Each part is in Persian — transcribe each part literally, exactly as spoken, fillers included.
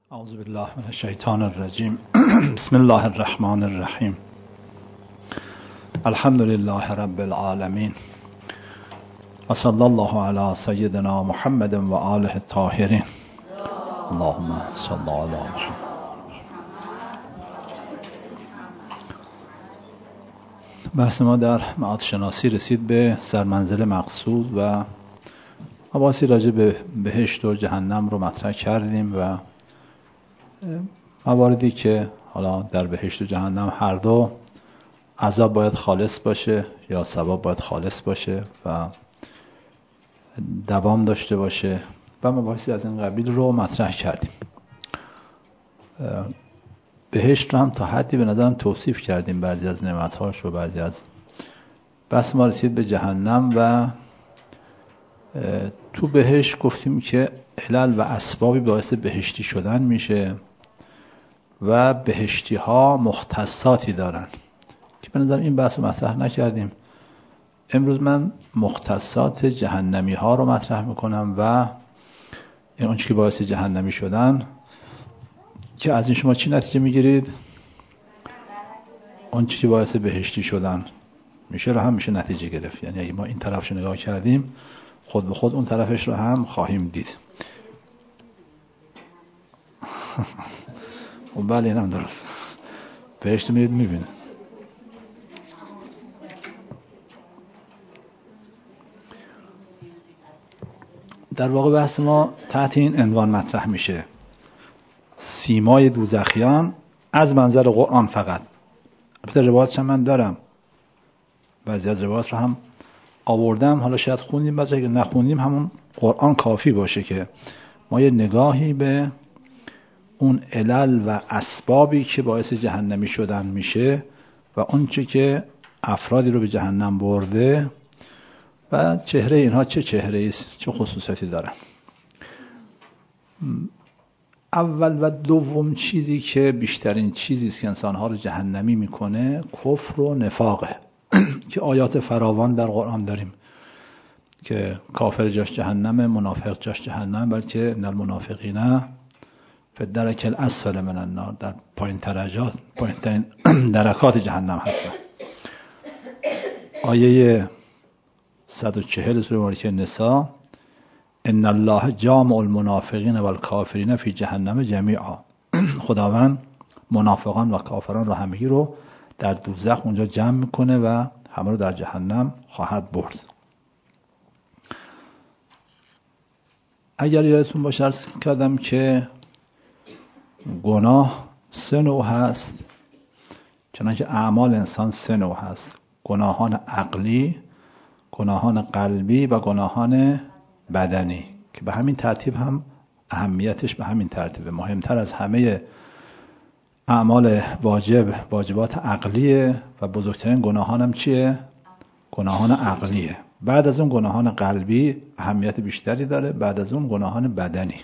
اعوذ بالله من الشیطان الرجیم. بسم الله الرحمن الرحیم. الحمد لله رب العالمین و صلی الله علی سیدنا محمد و آله الطاهرین. اللهم صل علی محمد. بحث ما در معاد شناسی رسید به سرمنزل مقصود و مباحثی راجع به بهشت و جهنم رو مطرح کردیم و مواردی که حالا در بهشت و جهنم هر دو عذاب باید خالص باشه یا ثواب باید خالص باشه و دوام داشته باشه و مباحثی از این قبیل رو مطرح کردیم. بهشت رو هم تا حدی به نظرم توصیف کردیم، بعضی از نعمت‌هاش و بعضی از بس ما رسید به جهنم و تو بهشت گفتیم که علل و اسبابی باعث بهشتی شدن میشه و بهشتی ها مختصاتی دارن که به نظر این بحث رو مطرح نکردیم. امروز من مختصات جهنمی ها رو مطرح میکنم و این اونچه که باعث جهنمی شدن که از این شما چی نتیجه میگیرید؟ اونچه که باعث بهشتی شدن میشه رو هم میشه نتیجه گرفت. یعنی اگه ما این طرفش نگاه کردیم خود به خود اون طرفش رو هم خواهیم دید. و بله اینم درست. بهشت میرید میبینه. در واقع بحث ما تحت این عنوان مطرح میشه: سیمای دوزخیان از منظر قرآن فقط. البته روایتش من دارم، بعضی از روایات رو هم آوردم، حالا شاید خوندیم، بعضی اگه نخوندیم همون قرآن کافی باشه که ما یه نگاهی به اون علل و اسبابی که باعث جهنمی شدن میشه و اون چه که افرادی رو به جهنم برده و چهره اینها چه چهره است، چه خصوصیتی دارن. اول و دوم چیزی که بیشترین چیزی است که انسانها رو جهنمی میکنه کفر و نفاقه که آیات فراوان در قرآن داریم که کافر جاش جهنم، منافق جاش جهنم، بلکه ان المنافقین فی الدرک الاسفل من النار، در پایین درجات، پایین ترین درکات جهنم هستن. آیه صد و چهل سوره مبارکه نساء: ان الله جامع المنافقین و الکافرین فی جهنم جمیعا. خداوند منافقان و کافران رو همگی رو در دوزخ اونجا جمع میکنه و همه رو در جهنم خواهد برد. اگر یادتون باشه عرض کردم که گناه سه نوع هست، چنانکه اعمال انسان سه نوع هست: گناهان عقلی، گناهان قلبی و گناهان بدنی، که به همین ترتیب هم اهمیتش به همین ترتیبه. مهمتر از همه اعمال واجب واجبات عقلیه و بزرگترین گناهان هم چیه؟ گناهان عقلیه. بعد از اون گناهان قلبی اهمیت بیشتری داره، بعد از اون گناهان بدنی.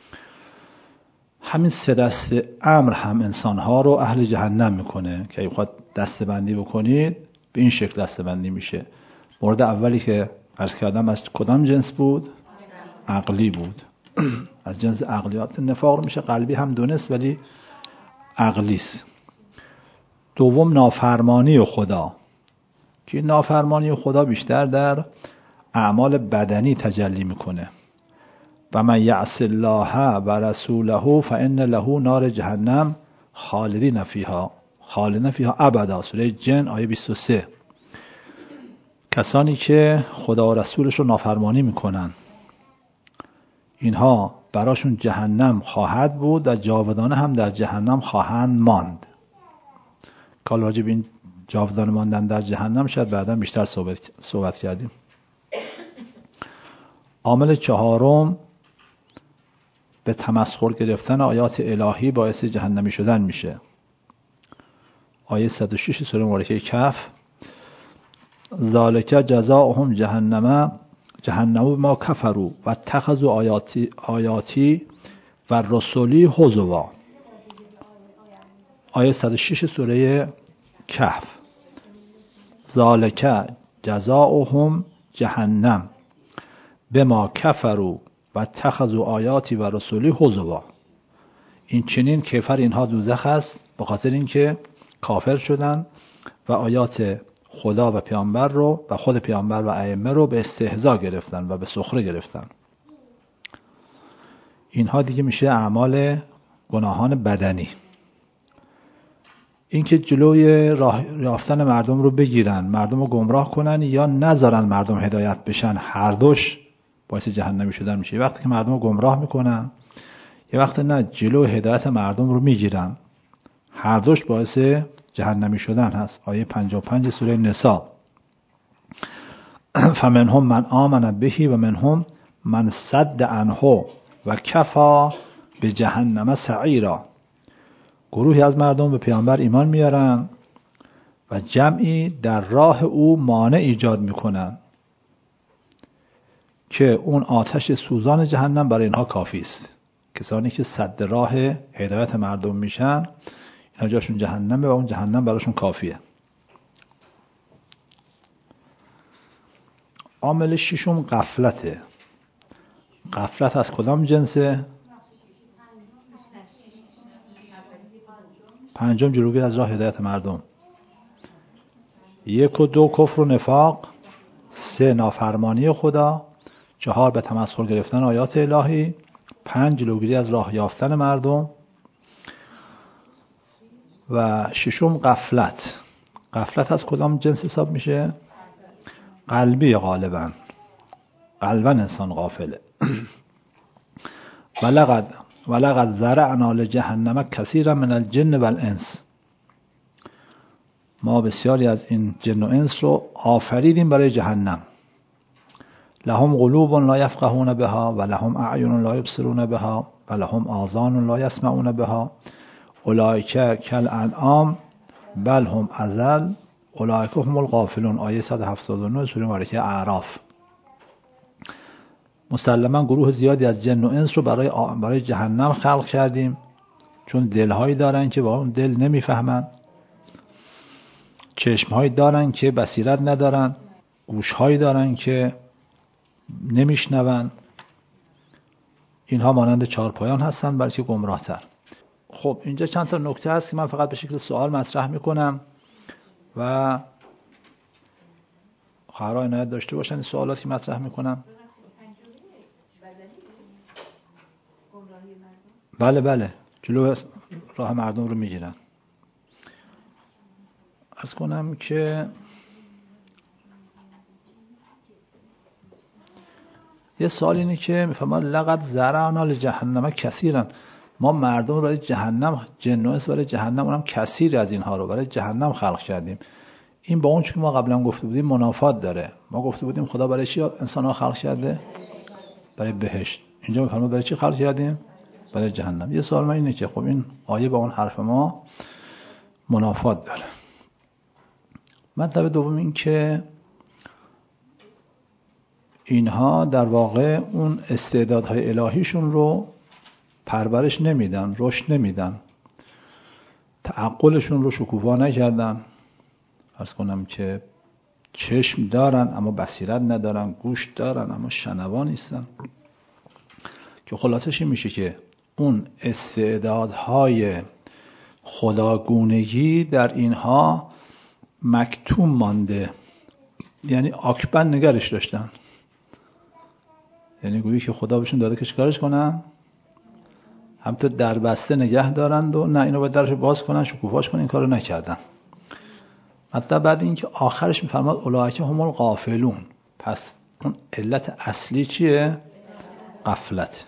همین سه دسته امر هم انسانها رو اهل جهنم میکنه که اگه بخواد دسته بندی بکنید به این شکل دسته بندی میشه. مورد اولی که عرض کردم از کدام جنس بود؟ عقلی بود. از جنس عقلیات. نفاق رو میشه قلبی هم دونست ولی عقلی است. دوم نافرمانی خدا، که نافرمانی خدا بیشتر در اعمال بدنی تجلی میکنه. و من یعص الله و رسوله فان له نار جهنم خالدین فیها خالدین فیها ابدا. سوره جن آیه بیست و سه. کسانی که خدا و رسولش رو نافرمانی میکنن اینها براشون جهنم خواهد بود و جاودانه هم در جهنم خواهند ماند. کال راجب این جاودانه ماندن در جهنم شاید بعدا بیشتر صحبت, صحبت کردیم. عامل چهارم به تمسخر گرفتن آیات الهی باعث جهنمی شدن میشه. آیه صد و شش سوره مبارکه کهف: ذالک جزاؤهم جهنم جهنم ما کفروا و اتخذوا آیاتی آیاتی و رسولی هزوا. آیه صد و شش سوره کهف: ذالک جزاؤهم جهنم بما کفروا و اتخذوا آیاتی و رسولی هزوا. این چنین کیفر اینها دوزخ است، به خاطر اینکه کافر شدن و آیات خدا و پیامبر رو و خود پیامبر و ائمه رو به استهزا گرفتن و به سخره گرفتن. اینها دیگه میشه اعمال گناهان بدنی. اینکه جلوی راه یافتن مردم رو بگیرن، مردم رو گمراه کنن یا نذارن مردم هدایت بشن، هر دوش باعث جهنمی شدن میشه. وقتی که مردم رو گمراه میکنن، یه وقت نه جلو هدایت مردم رو میگیرن، هر دوش باعث جهنمی شدن هست. آیه پنجاه و پنج سوره نساء: فمنهم من آمن بهی و منهم من صد عنه و کفا به جهنم سعیرا. گروهی از مردم به پیامبر ایمان میارن و جمعی در راه او مانع ایجاد میکنن که اون آتش سوزان جهنم برای اینها کافی است. کسانی که صد راه هدایت مردم میشن، اینا جاشون جهنمه و اون جهنم براشون کافیه. عامل ششم غفلته. غفلت از کدام جنسه؟ پنجم جلوگیری از راه هدایت مردم. یک و دو کفر و نفاق. سه نافرمانی خدا. چهار به تمسخر گرفتن آیات الهی. پنج جلوگیری از راه یافتن مردم. و ششم غفلت. غفلت از کدام جنس حساب میشه؟ قلبی غالبا. قلبا انسان غافله. ولقد ولقد ذرعنا لجهنم کثیرا من الجن والانس. ما بسیاری از این جن و انس رو آفریدیم برای جهنم. لهم قلوب لا یفقهون بها و لهم اعین لا یبصرون بها و لهم آذان لا یسمعون بها اولئک کالانعام بل هم اضل اولئک هم الغافلون. آیه صد و هفتاد و نه سوره مبارکه اعراف. مسلما گروه زیادی از جن و انس رو برای برای جهنم خلق کردیم، چون دلهایی دارن که با اون دل نمیفهمن، چشمهایی دارن که بصیرت ندارن، گوشهایی دارن که نمیشنون. اینها مانند چارپایان هستن بلکه گمراهتر. خب اینجا چند تا نکته هست که من فقط به شکل سوال مطرح میکنم و خواهرها عنایت داشته باشن این سوالاتی که مطرح میکنم. بله بله جلو راه مردم رو میگیرن. عرض کنم که یه سوال اینه که میفهمن لقد ذرعنا لجهنم کثیرا. ما مردم رو برای جهنم، جن و انس برای جهنم، اونم کثیر از اینها رو برای جهنم خلق کردیم. این با اون چیزی که ما قبلا گفته بودیم منافات داره. ما گفته بودیم خدا برای چی انسان ها خلق کرده؟ برای بهشت. اینجا میفهمن برای چی خلق کردیم؟ برای جهنم. یه سوال من اینه که خب این آیه با اون حرف ما منافات داره. مطلب دوم این که اینها در واقع اون استعدادهای الهیشون رو پرورش نمیدن، رشد نمیدن، تعقلشون رو شکوفا نکردن. عرض کنم که چشم دارن اما بصیرت ندارن، گوش دارن اما شنوا نیستن، که خلاصش این میشه که اون استعدادهای خداگونگی در اینها مکتوم مانده، یعنی آکبن نگرش داشتن. یعنی گویی که خدا بهشون داده که چیکارش کنن؟ هم تو در بسته نگه دارند و نه اینو باید درش باز کنن، شکوفاش کنن. این کارو نکردن. حتی بعد اینکه آخرش میفرماد اولئک هم الغافلون. پس اون علت اصلی چیه؟ غفلت.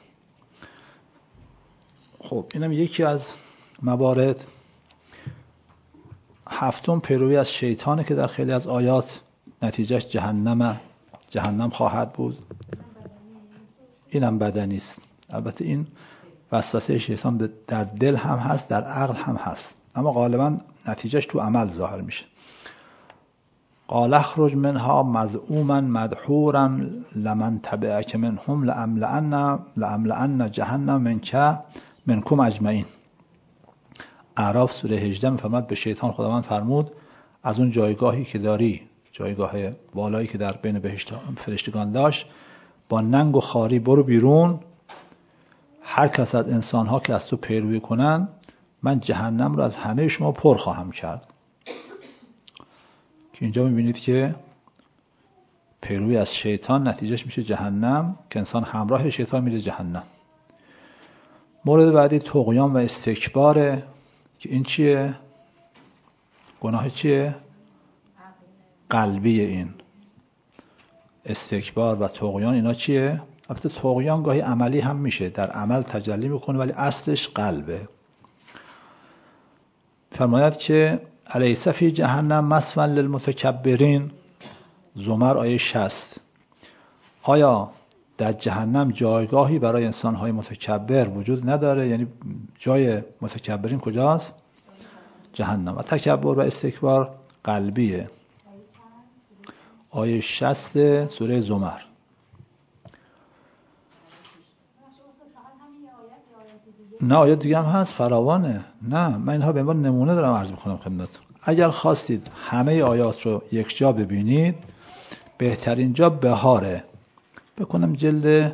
خب اینم یکی از موارد. هفتم پیروی از شیطانه که در خیلی از آیات نتیجهش جهنم جهنم خواهد بود. اینم بدنی است. البته این وسوسه شیطان در دل هم هست، در عقل هم هست، اما غالبا نتیجهش تو عمل ظاهر میشه. قال اخرج منها مذءوما مدحورا لمن تبعك منهم لأملأن لأملأن جهنم منك منکم اجمعین. اعراف سوره هجده میفرماد به شیطان خداوند فرمود از اون جایگاهی که داری، جایگاه بالایی که در بین بهشت فرشتگان داشت، با ننگ و خواری برو بیرون، هر کس از انسان‌ها که از تو پیروی کنن من جهنم رو از همه شما پر خواهم کرد. که اینجا می‌بینید که پیروی از شیطان نتیجهش میشه جهنم، که انسان همراه شیطان میره جهنم. مورد بعدی طغیان و استکباره، که این چیه؟ گناه چیه؟ قلبی. این استکبار و طغیان اینا چیه؟ البته طغیان گاهی عملی هم میشه، در عمل تجلی میکنه، ولی اصلش قلبه. فرماید که الیس فی جهنم مثوی للمتکبرین، زمر آیه شصت. آیا در جهنم جایگاهی برای انسان‌های متکبر وجود نداره؟ یعنی جای متکبرین کجاست؟ جهنم. و تکبر و استکبار قلبیه. آیه شصت سوره زمر. نه آیات دیگه هم هست، فراوانه. نه من اینها به عنوان نمونه دارم عرض میکنم خدمتتون. اگر خواستید همه آیات رو یک جا ببینید، بهترین جا بهاره. بکنم جلد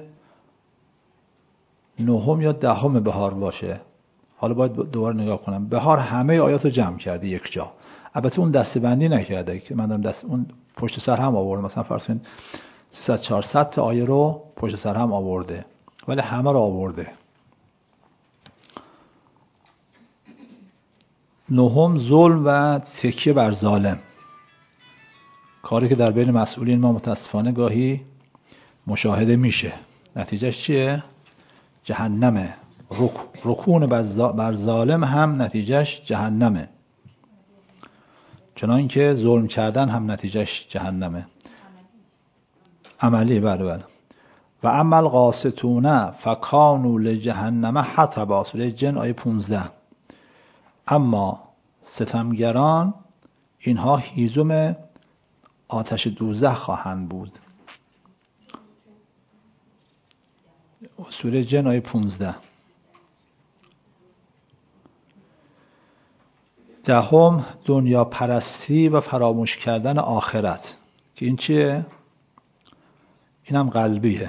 نهم یا دهم بهار باشه. حالا باید دوباره نگاه کنم. بهار همه آیات رو جمع کرده یک جا. البته اون دسته‌بندی نکرده که من دارم دست اون پشت سر هم آورده. مثلا فرض کنید سیصد چهارصد تا آیه رو پشت سر هم آورده، ولی همه رو آورده. نهم ظلم و تکیه بر ظالم، کاری که در بین مسئولین ما متاسفانه گاهی مشاهده میشه. نتیجهش چیه؟ جهنمه. رکون بر ظالم هم نتیجهش جهنمه، چنان که ظلم کردن هم نتیجهش جهنمه. عملی. بله بله. و اما القاسطون فکانوا لجهنم حطبا، سوره جن آیه پانزده. اما ستمگران اینها هیزم آتش دوزخ خواهند بود. سوره جن آیه پانزده. دهم دنیا پرستی و فراموش کردن آخرت، که این چیه؟ اینم قلبیه.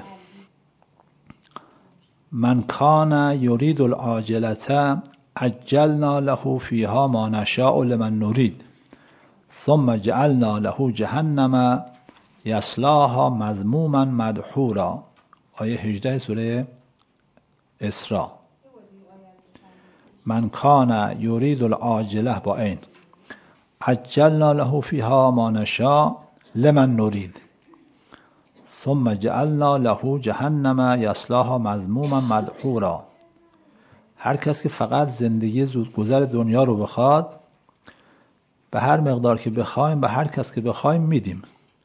من کان یرید العاجلة عجلنا له فیها ما نشاء لمن نرید ثم جعلنا له جهنم یصلاها مذموما مدحورا، آیه هجده سوره اسراء. من کان یرید العاجله با این عجلنا له فیها ما نشاء لمن نرید ثم جعلنا له جهنم یصلاها مذموما مدحورا. هر کس که فقط زندگی زودگذر دنیا رو بخواد، به هر مقدار که بخوایم به هر کس که بخوایم میدیم،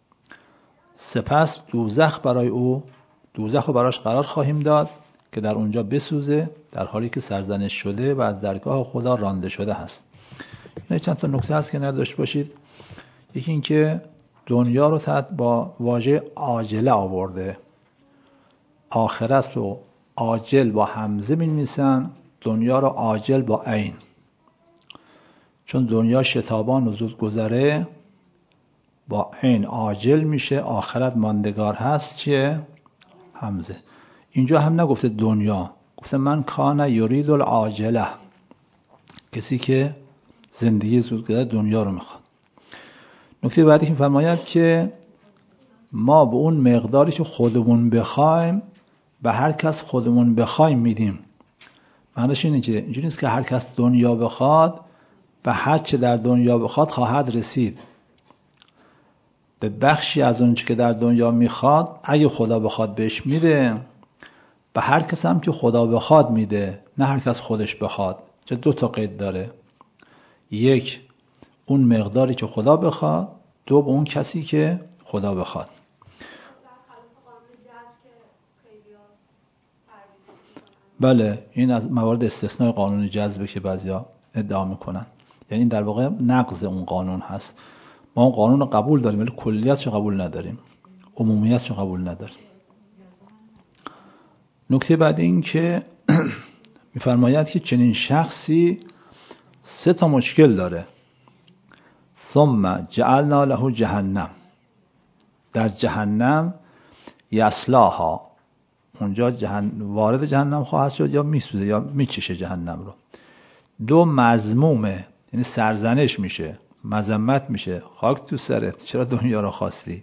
سپس دوزخ برای او دوزخ رو براش قرار خواهیم داد که در اونجا بسوزه، در حالی که سرزنش شده و از درگاه خدا رانده شده هست. این چند تا نکته هست که نداشت باشید. یکی این که دنیا رو تحت با واژه عاجله آورده، آخرت رو عاجل با همزه می‌نویسن، دنیا رو عاجل با عین. چون دنیا شتابان و زود گذره، با عین عاجل میشه. آخرت ماندگار هست، چیه؟ همزه. اینجا هم نگفته دنیا، گفته من کان یرید العاجله، کسی که زندگی زودگذر دنیا رو میخواد. نکته بعدی که فرماید که ما به اون مقداری که خودمون بخوایم به هر کس خودمون بخوایم میدیم. معنیش اینه که اینجوری نیست که هر کس دنیا بخواد به هر چه در دنیا بخواد خواهد رسید. به بخشی از اون چه که در دنیا میخواد اگه خدا بخواد بهش میده، به هر کس هم که خدا بخواد میده، نه هر کس خودش بخواد. چه دو تا قید داره، یک اون مقداری که خدا بخواد، دو به اون کسی که خدا بخواد. بله این از موارد استثناء قانون جذبه که بعضیا ادعا میکنن، یعنی در واقع نقض اون قانون هست. ما اون قانون رو قبول داریم ولی کلیتش رو قبول نداریم، عمومیتش رو قبول نداریم. نکته بعد این که میفرماید که چنین شخصی سه تا مشکل داره. ثم جعلنا له جهنم، در جهنم یصلاها، اونجا جهنم وارد جهنم خواهد شد یا میسوزه یا میچشه جهنم رو. دو مذمومه، یعنی سرزنش میشه، مذمت میشه، خاک تو سرت چرا دنیا رو خواستی.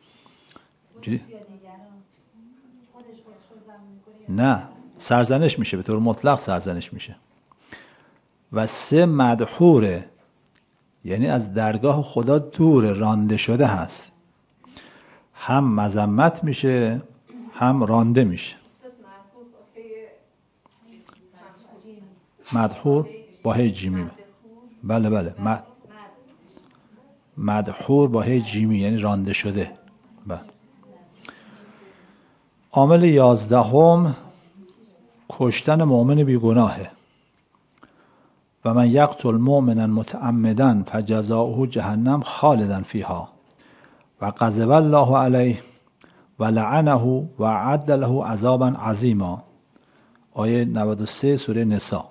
نه، سرزنش میشه، به طور مطلق سرزنش میشه. و سه مدحوره، یعنی از درگاه خدا دور، رانده شده هست، هم مذمت میشه هم رانده میشه. مدحور با هی جیمی، بله بله، مدحور با هی جیمی یعنی رانده شده. بله. عامل یازدهم کشتن مؤمن بیگناهه. و من یقتل مؤمنا متعمدا فجزاؤه جهنم خالدا فیها و غضب الله علیه و لعنه و اعد له عذابا عظیما. آیه نود و سه سوره نساء.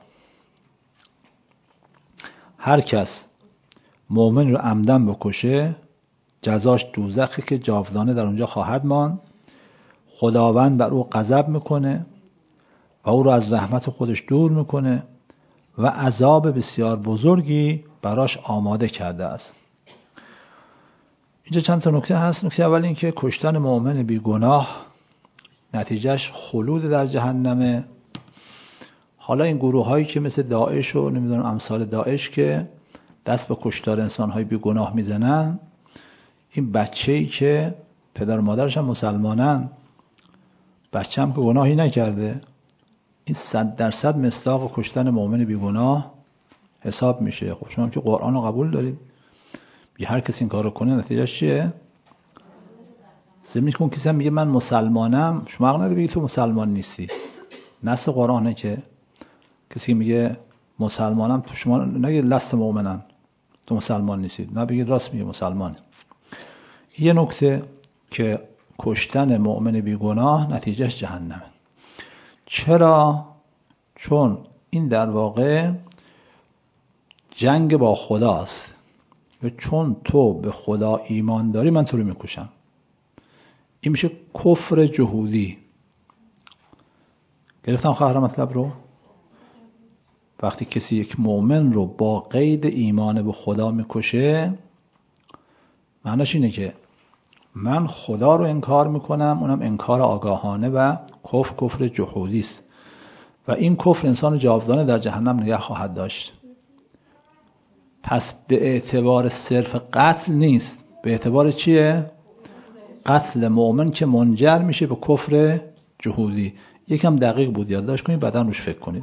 هر کس مؤمن رو عمدن بکشه جزاش دوزخی که جاودانه در اونجا خواهد ماند. خداوند بر او غضب میکنه و او رو از رحمت خودش دور میکنه و عذاب بسیار بزرگی براش آماده کرده است. اینجا چند تا نکته هست. نکته اول این که کشتن مؤمن بی گناه نتیجهش خلود در جهنمه. حالا این گروه هایی که مثل داعش و نمیدونم امثال داعش که دست به کشتار انسان های بی گناه میزنن، این بچه‌ای که پدر و مادرش هم مسلمانن، بچه هم که گناهی نکرده، این صد درصد مصداق کشتن مؤمن بی گناه حساب میشه. خب شما که قرآن رو قبول دارید، بی هر کسی این کار رو کنه نتیجهش چیه؟ زمین کن کسی هم میگه من مسلمانم، شما حق نداری بگی تو مسلمان نیستی. نص قرآنه که کسی میگه مسلمانم، تو شما نگید لست مؤمنن تو مسلمان نیستید، نه بگید راست میگه مسلمانه. یه نکته که کشتن مؤمن بی گناه نتیجهش جهنمه. چرا؟ چون این در واقع جنگ با خداست. چون تو به خدا ایمان داری من تو رو میکشم. این میشه کفر جهودی. گرفتم خواهر مطلب رو؟ وقتی کسی یک مؤمن رو با قید ایمان به خدا میکشه، معناش اینه که من خدا رو انکار میکنم، اونم انکار آگاهانه و کفر کفر جهودی است و این کفر انسان جاودانه در جهنم نگه خواهد داشت. پس به اعتبار صرف قتل نیست، به اعتبار چیه؟ قتل مؤمن که منجر میشه به کفر جهودی. یکم دقیق بود یادداشت کنید بعداً روش فکر کنید.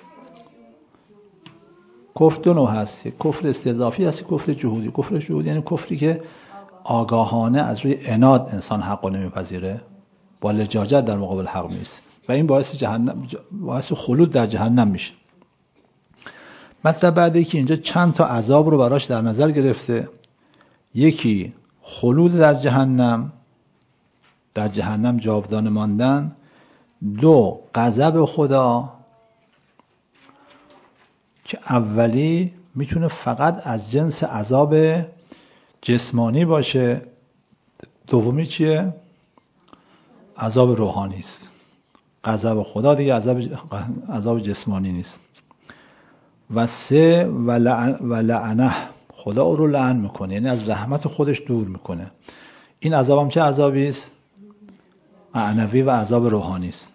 کفر دو نوع هست، کفر استضافی هست، کفر جهودی. کفر جهودی یعنی کفری که آگاهانه از روی عناد انسان حق رو نمیپذیره، با لجاجت در مقابل حق نیست و این باعث جهنم، باعث خلود در جهنم میشه. مطلب بعدی که اینجا چند تا عذاب رو براش در نظر گرفته. یکی خلود در جهنم، در جهنم جاودانه ماندن. دو غضب خدا که اولی میتونه فقط از جنس عذاب جسمانی باشه، دومی چیه؟ عذاب روحانی است. غضب خدا دیگه عذاب عذاب جسمانی نیست. و سه و لعنه، خدا او رو لعن میکنه، یعنی از رحمت خودش دور میکنه. این عذاب هم چه عذابی است؟ معنوی و عذاب روحانی است.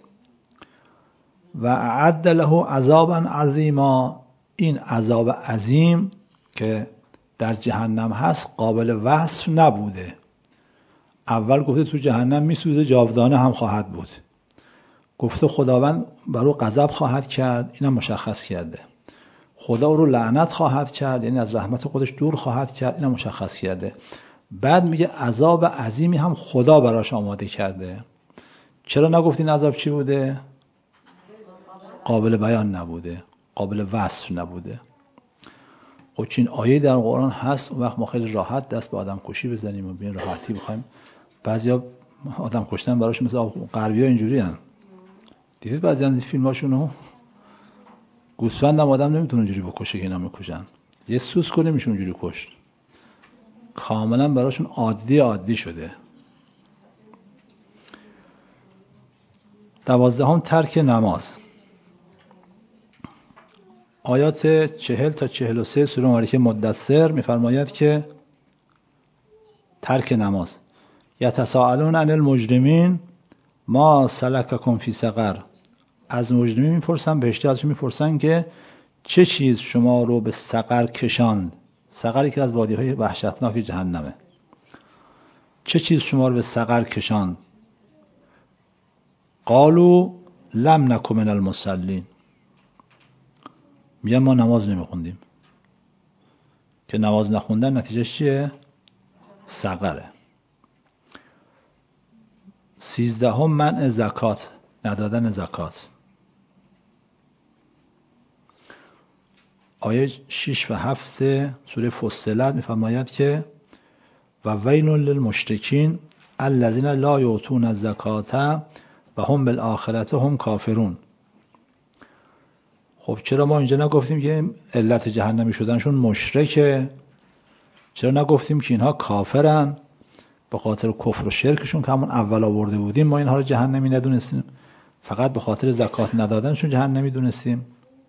و اعد له عذابا عظیما، این عذاب عظیم که در جهنم هست قابل وصف نبوده. اول گفته تو جهنم میسوزه، جاودانه هم خواهد بود. گفته خداوند بر او غضب خواهد کرد، اینم مشخص کرده. خدا او رو لعنت خواهد کرد، یعنی از رحمت خودش دور خواهد کرد، اینم مشخص کرده. بعد میگه عذاب عظیمی هم خدا براش آماده کرده. چرا نگفت این عذاب چی بوده؟ قابل بیان نبوده، قابل وصف نبوده. خب چین آیه در قرآن هست، اون وقت ما خیلی راحت دست به آدم کشی بزنیم و بین راحتی بخوایم. بعضیا آدم کشتن براش مثل غربی‌ها اینجوری هن. دیدید بعضی از این فیلماشونو؟ گوسفند هم آدم نمیتونه اونجوری بکشه که اینا میکشن. یه سوس کنه میشه اونجوری کشت. کاملا براشون عادی عادی شده. دوازدهم ترک نماز. آیات چهل تا چهل و سه سوره مبارکه مدثر می‌فرماید که ترک نماز. یتساءلون عن المجرمین ما سلککم فی سقر. از مجرمین میپرسن، بهشتی ازشون میپرسن که چه چیز شما رو به سقر کشاند. سقر یکی از وادی‌های وحشتناک جهنمه. چه چیز شما رو به سقر کشاند؟ قالوا لم نکن من المصلین. میگن ما نماز نمیخوندیم. که نماز نخوندن نتیجهش چیه؟ سقره. سیزدهم منع زکات، ندادن زکات. آیه شش و هفت سوره فصلت میفرماید که و ویل للمشرکین الذین لا یؤتون الزکات و هم بالآخرة هم کافرون. خب چرا ما اینجا نگفتیم که علت جهنمی شدنشون مشرکه؟ چرا نگفتیم که اینها کافرن به خاطر کفر و شرکشون که همون اول آورده بودیم ما اینها رو جهنمی ندونستیم، فقط به خاطر زکات ندادنشون جهنمی دونستیم؟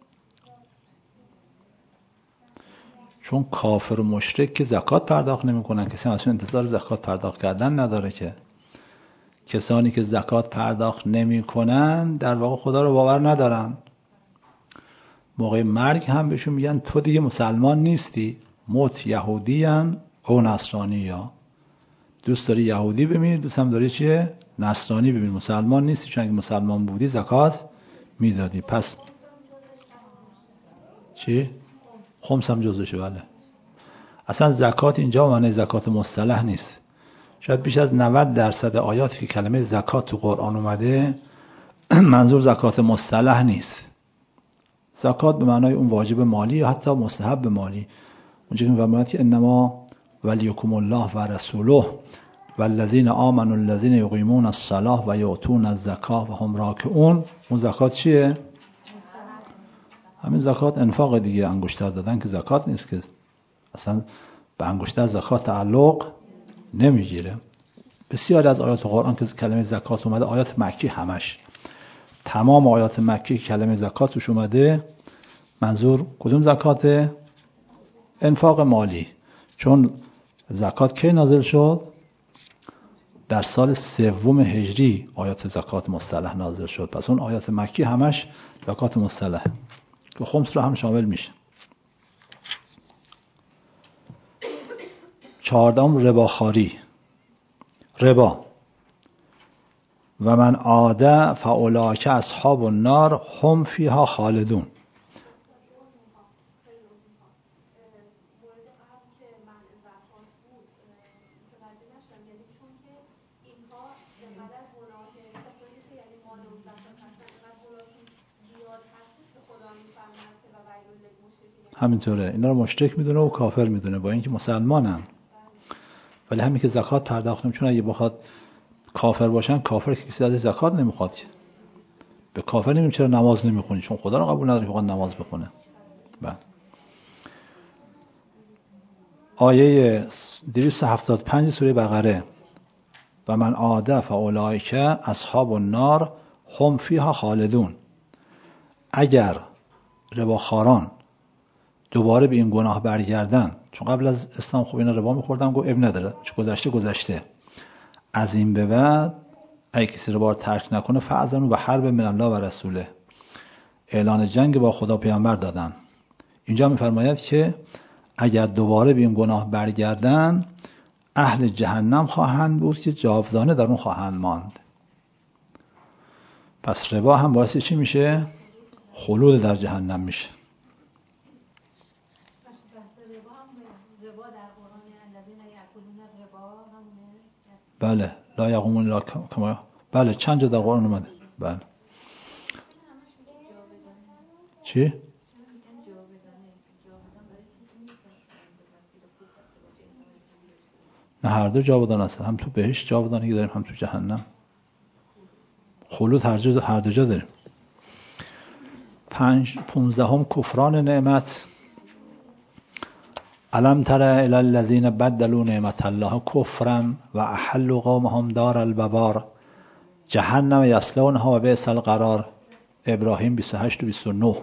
چون کافر و مشرک که زکات پرداخت نمی‌کنن، کسی ازشون انتظار زکات پرداخت کردن نداره. که کسانی که زکات پرداخت نمی‌کنن در واقع خدا رو باور ندارن. موقع مرگ هم بهشون میگن تو دیگه مسلمان نیستی، موت یهودیان او نصرانی. یا دوست داری یهودی بمیر، دوست هم داری چیه؟ نصرانی بمیر. مسلمان نیستی، چون اگه مسلمان بودی زکات میدادی. پس چی؟ خمس هم جزوشه. بله. اصلا زکات اینجا معنی زکات مصطلح نیست. شاید بیش از نود درصد آیاتی که کلمه زکات تو قرآن اومده منظور زکات مصطلح نیست. زکات به معنای اون واجب مالی یا حتی مستحب مالی. اونجا که می‌فرماید که انما ولیکم الله و رسوله والذین آمنوا الذین یقیمون الصلاة و یؤتون الزکاة و هم راکعون. اون زکات چیه؟ همین زکات انفاق دیگه. انگشتر دادن که زکات نیست، که اصلا به انگشتر زکات تعلق نمیگیره. بسیاری از آیات قرآن که کلمه زکات اومده، آیات مکی همش، تمام آیات مکی که کلمه زکات توش اومده، منظور کدوم زکاته؟ انفاق مالی. چون زکات کی نازل شد؟ در سال سوم هجری آیات زکات مصطلح نازل شد. پس اون آیات مکی همش زکات مصطلح که خمس رو هم شامل میشه. چهاردهم رباخواری. ربا. و من عاد فاولئک اصحاب النار هم فیها خالدون. همینطوره. اینا رو مشرک میدونه و کافر میدونه با اینکه مسلمانن. ولی همین که زکات پرداخت نمی‌کنن، اگه بخواد کافر باشن، کافر که کسی از زکات نمیخواد. به کافر نمیگیم چرا نماز نمیخونی، چون خدا رو قبول نداره که فقط نماز بخونه. بله. آیه دویست و هفتاد و پنج سوره بقره و من عاد فاولئک اصحاب النار هم فیها خالدون. اگر رباخواران دوباره به این گناه برگردن، چون قبل از اسلام خب اینا ربا میخوردن، گفت اب نداره، چه گذشته گذشته، از این به بعد اگه کسی ربا رو ترک نکنه فاذنوا بحرب من الله و رسوله، اعلان جنگ با خدا پیامبر دادن. اینجا میفرماید که اگر دوباره به این گناه برگردن اهل جهنم خواهند بود که جاودانه در اون خواهند ماند. پس ربا هم باعث چی میشه؟ خلود در جهنم میشه. بله. لا یقومون الا کما. بله. چند جا در قرآن اومده. بله. چی؟ نه، هر دو جاودان هستن. هم تو بهشت جاودانگی داریم، هم تو جهنم. خلود هر جا هر دو جا داریم. پنج پونزدهم کفران نعمت. الم تر الی الذین بدلوا نعمت الله کفرا و احلوا قومهم دار البوار. جهنم یصلونها و بئس القرار. ابراهیم بیست و هشت و بیست و نه.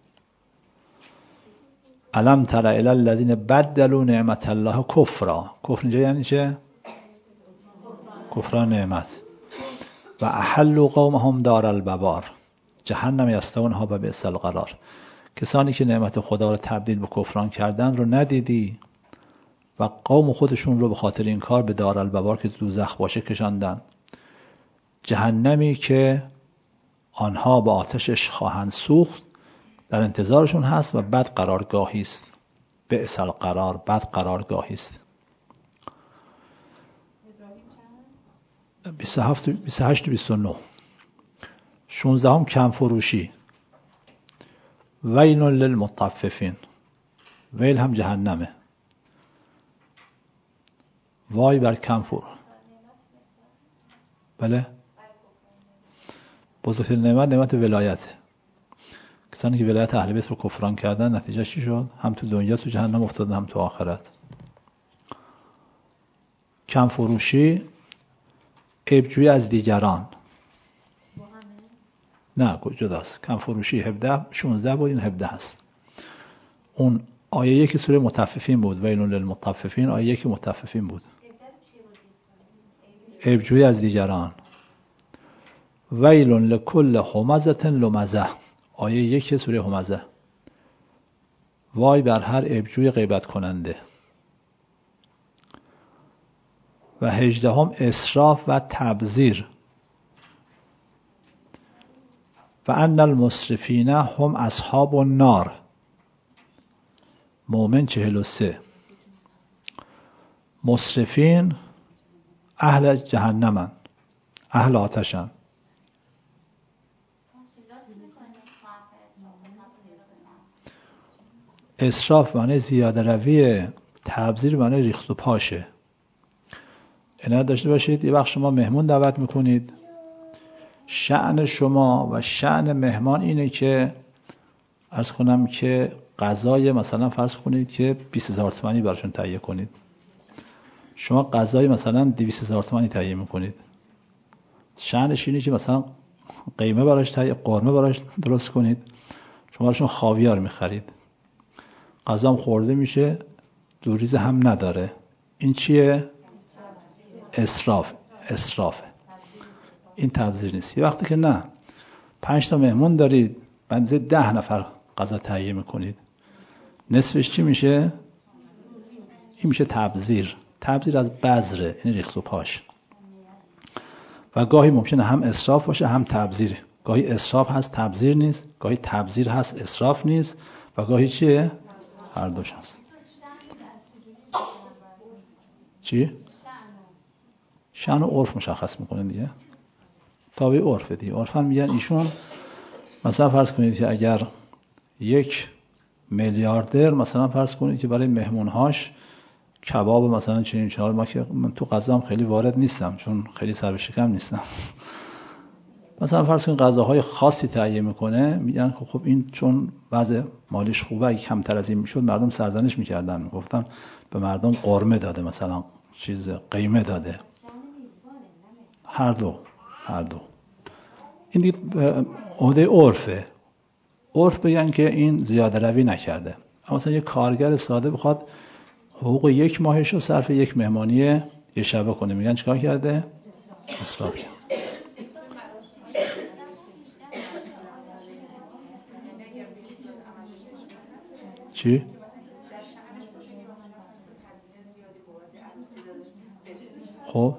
الم تر الی الذین بدلوا نعمت الله کفرا. کفر اینجا یعنی چه؟ کفران نعمت. و احلوا قومهم دار البوار. جهنم یصلونها و بئس القرار. کسانی که نعمت خدا رو تبدیل به کفران کردن رو ندیدی و قوم خودشون رو به خاطر این کار به دار البوار که دوزخ باشه کشاندن. جهنمی که آنها با آتشش خواهند سوخت در انتظارشون هست و بد قرارگاهی است. بئس القرار، بد قرارگاهی است. بیست و هفت بیست و هشت و بیست و نه. شانزده هم کم فروشی. ویل للمطففین. ویل هم جهنمه. وای بر کم فروش. بله. بزرگترین نعمت نعمت ولایت. کسانی که ولایت اهل بیت رو کفران کردن نتیجه چی شد؟ هم تو دنیا تو جهنم افتادن هم تو آخرت. کم فروشی، عیبجویی از دیگران. نه جداست. کم فروشی هفده شانزده بود، این هفده هست. اون آیه یک سوره مطففین بود. ویل للمطففین. آیه یک مطففین بود. عیبجویی از دیگران. ویل لکل همزة لمزة. آیه یک سوره همزه. وای بر هر عیبجوی غیبت کننده. و هجدهم اسراف و تبذیر. و ان المسرفین هم اصحاب النار. مومن چهل و سه. مسرفین اهل جهنمن، اهل آتشن. اسراف معنی زیاده روی، تبذیر معنی ریخت و پاشه. عنایت داشته باشید یه وقت شما مهمون دعوت میکنید، شأن شما و شأن مهمان اینه که عرض کنم که غذای مثلا فرض کنید که بیست هزار تومانی براشون تهیه کنید. شما غذای مثلا دویست هزار تومانی تهیه میکنید. شأنش اینه که مثلا قیمه براش تهیه، قرمه براش درست کنید. شما براشون خاویار میخرید. غذام خورده میشه، دوریزه هم نداره. این چیه؟ اسراف. اسرافه. این تبذیر نیست. یه وقتی که نه، پنج تا مهمون دارید، بنده ده نفر غذا تهیه میکنید، نصفش چی میشه؟ این میشه تبذیر. تبذیر از بذره، این ریخت و پاش. و گاهی ممکنه هم اسراف باشه هم تبذیر. گاهی اسراف هست تبذیر نیست، گاهی تبذیر هست اسراف نیست، و گاهی چیه؟ هر دوش هست. چی؟ شأن و عرف مشخص میکنه دیگه. تابع عرف دیگه. عرف هم میگن ایشون مثلا فرض کنید که اگر یک میلیاردر مثلا فرض کنید که برای مهمونهاش کباب مثلا چنین چنان، ما که من تو غذام خیلی وارد نیستم چون خیلی سر به شکم نیستم، مثلا فرض کنید غذاهای خاصی تهیه میکنه، میگن خب این چون وضع مالیش خوبه اگه کمتر از این میشد مردم سرزنش میکردن، میگفتن به مردم قرمه داده، مثلا چیز قیمه داده. هر دو هر دو این دیگه عهده عرفه. عرف بگن که این زیاده روی نکرده. اما مثلا یک کارگر ساده بخواد حقوق یک ماهش رو صرف یک مهمانی یه شبه کنه، میگن چیکار کرده؟ اسراف کرد. چی؟ خب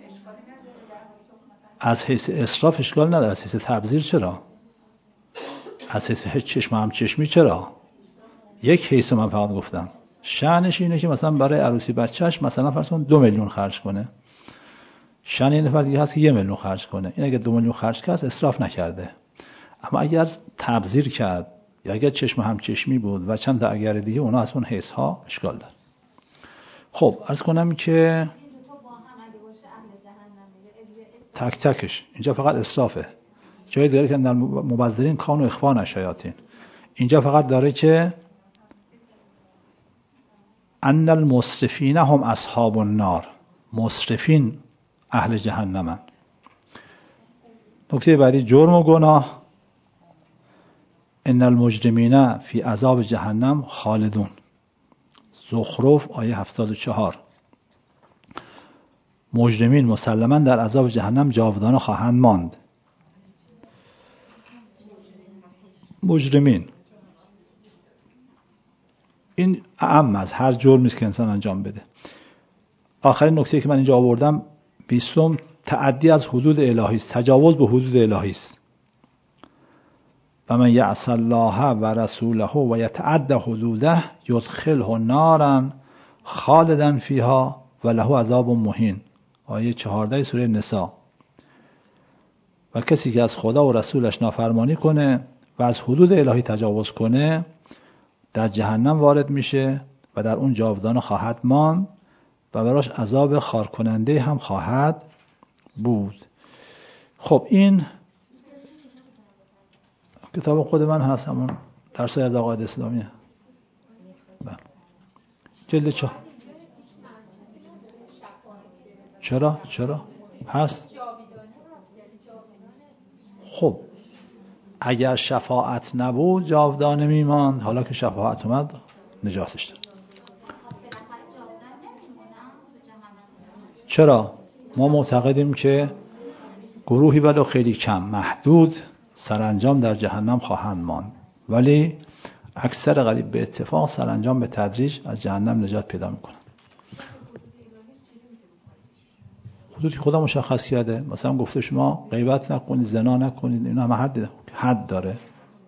از حیث اسراف اشکال نداره، از حیث تبذیر چرا؟ از حیث چشم هم چشمی چرا؟ یک حیث من فقط گفتم. شأنش اینه که مثلا برای عروسی بچهش مثلا فرض کن دو میلیون خرج کنه. شأن این نفر دیگه هست که یه میلیون خرج کنه. این اگه دو میلیون خرج کرد اسراف نکرده. اما اگر تبذیر کرد یا اگر چشم هم چشمی بود و چند تا اگر دیگه، اونا از اون حیث ها اشکال داره. خب عرض کنم که تک تکش اینجا فقط اسرافه. جای دیگه که در مبذرین کان و اخوان شیاطین، اینجا فقط داره که ان المسرفین هم اصحاب النار. مسرفین اهل جهنمن. نکته بعدی جرم و گناه. ان المجرمین فی عذاب جهنم خالدون. زخرف آیه هفتاد و چهار. مجرمین مسلما در عذاب جهنم جاودانه خواهند ماند. مجرمین این اعم از هر جرمی است که انسان انجام بده. آخرین نکته که من اینجا آوردم بیستم، تعدی از حدود الهی است، تجاوز به حدود الهی است. و من یعص الله و رسوله و یتعدى حدوده یدخله نارا خالدا فیها و له عذاب مهین. آیه چهارده سوره نساء. و کسی که از خدا و رسولش نافرمانی کنه و از حدود الهی تجاوز کنه در جهنم وارد میشه و در اون جاودانه خواهد ماند و براش عذاب خار کننده هم خواهد بود. خب این کتاب خود من هست، همون درس از عقاید اسلامیه. بله. جلد چه؟ چرا؟ چرا؟ هست؟ خب اگر شفاعت نبود جاودانه میماند، حالا که شفاعت اومد نجاتش داد. چرا؟ ما معتقدیم که گروهی ولو خیلی کم محدود سرانجام در جهنم خواهند ماند، ولی اکثر غریب به اتفاق سرانجام به تدریج از جهنم نجات پیدا میکنن. حدودی خدا مشخص کرده، مثلا گفته شما غیبت نکنید، زنا نکنید، اینا هم حد حد داره.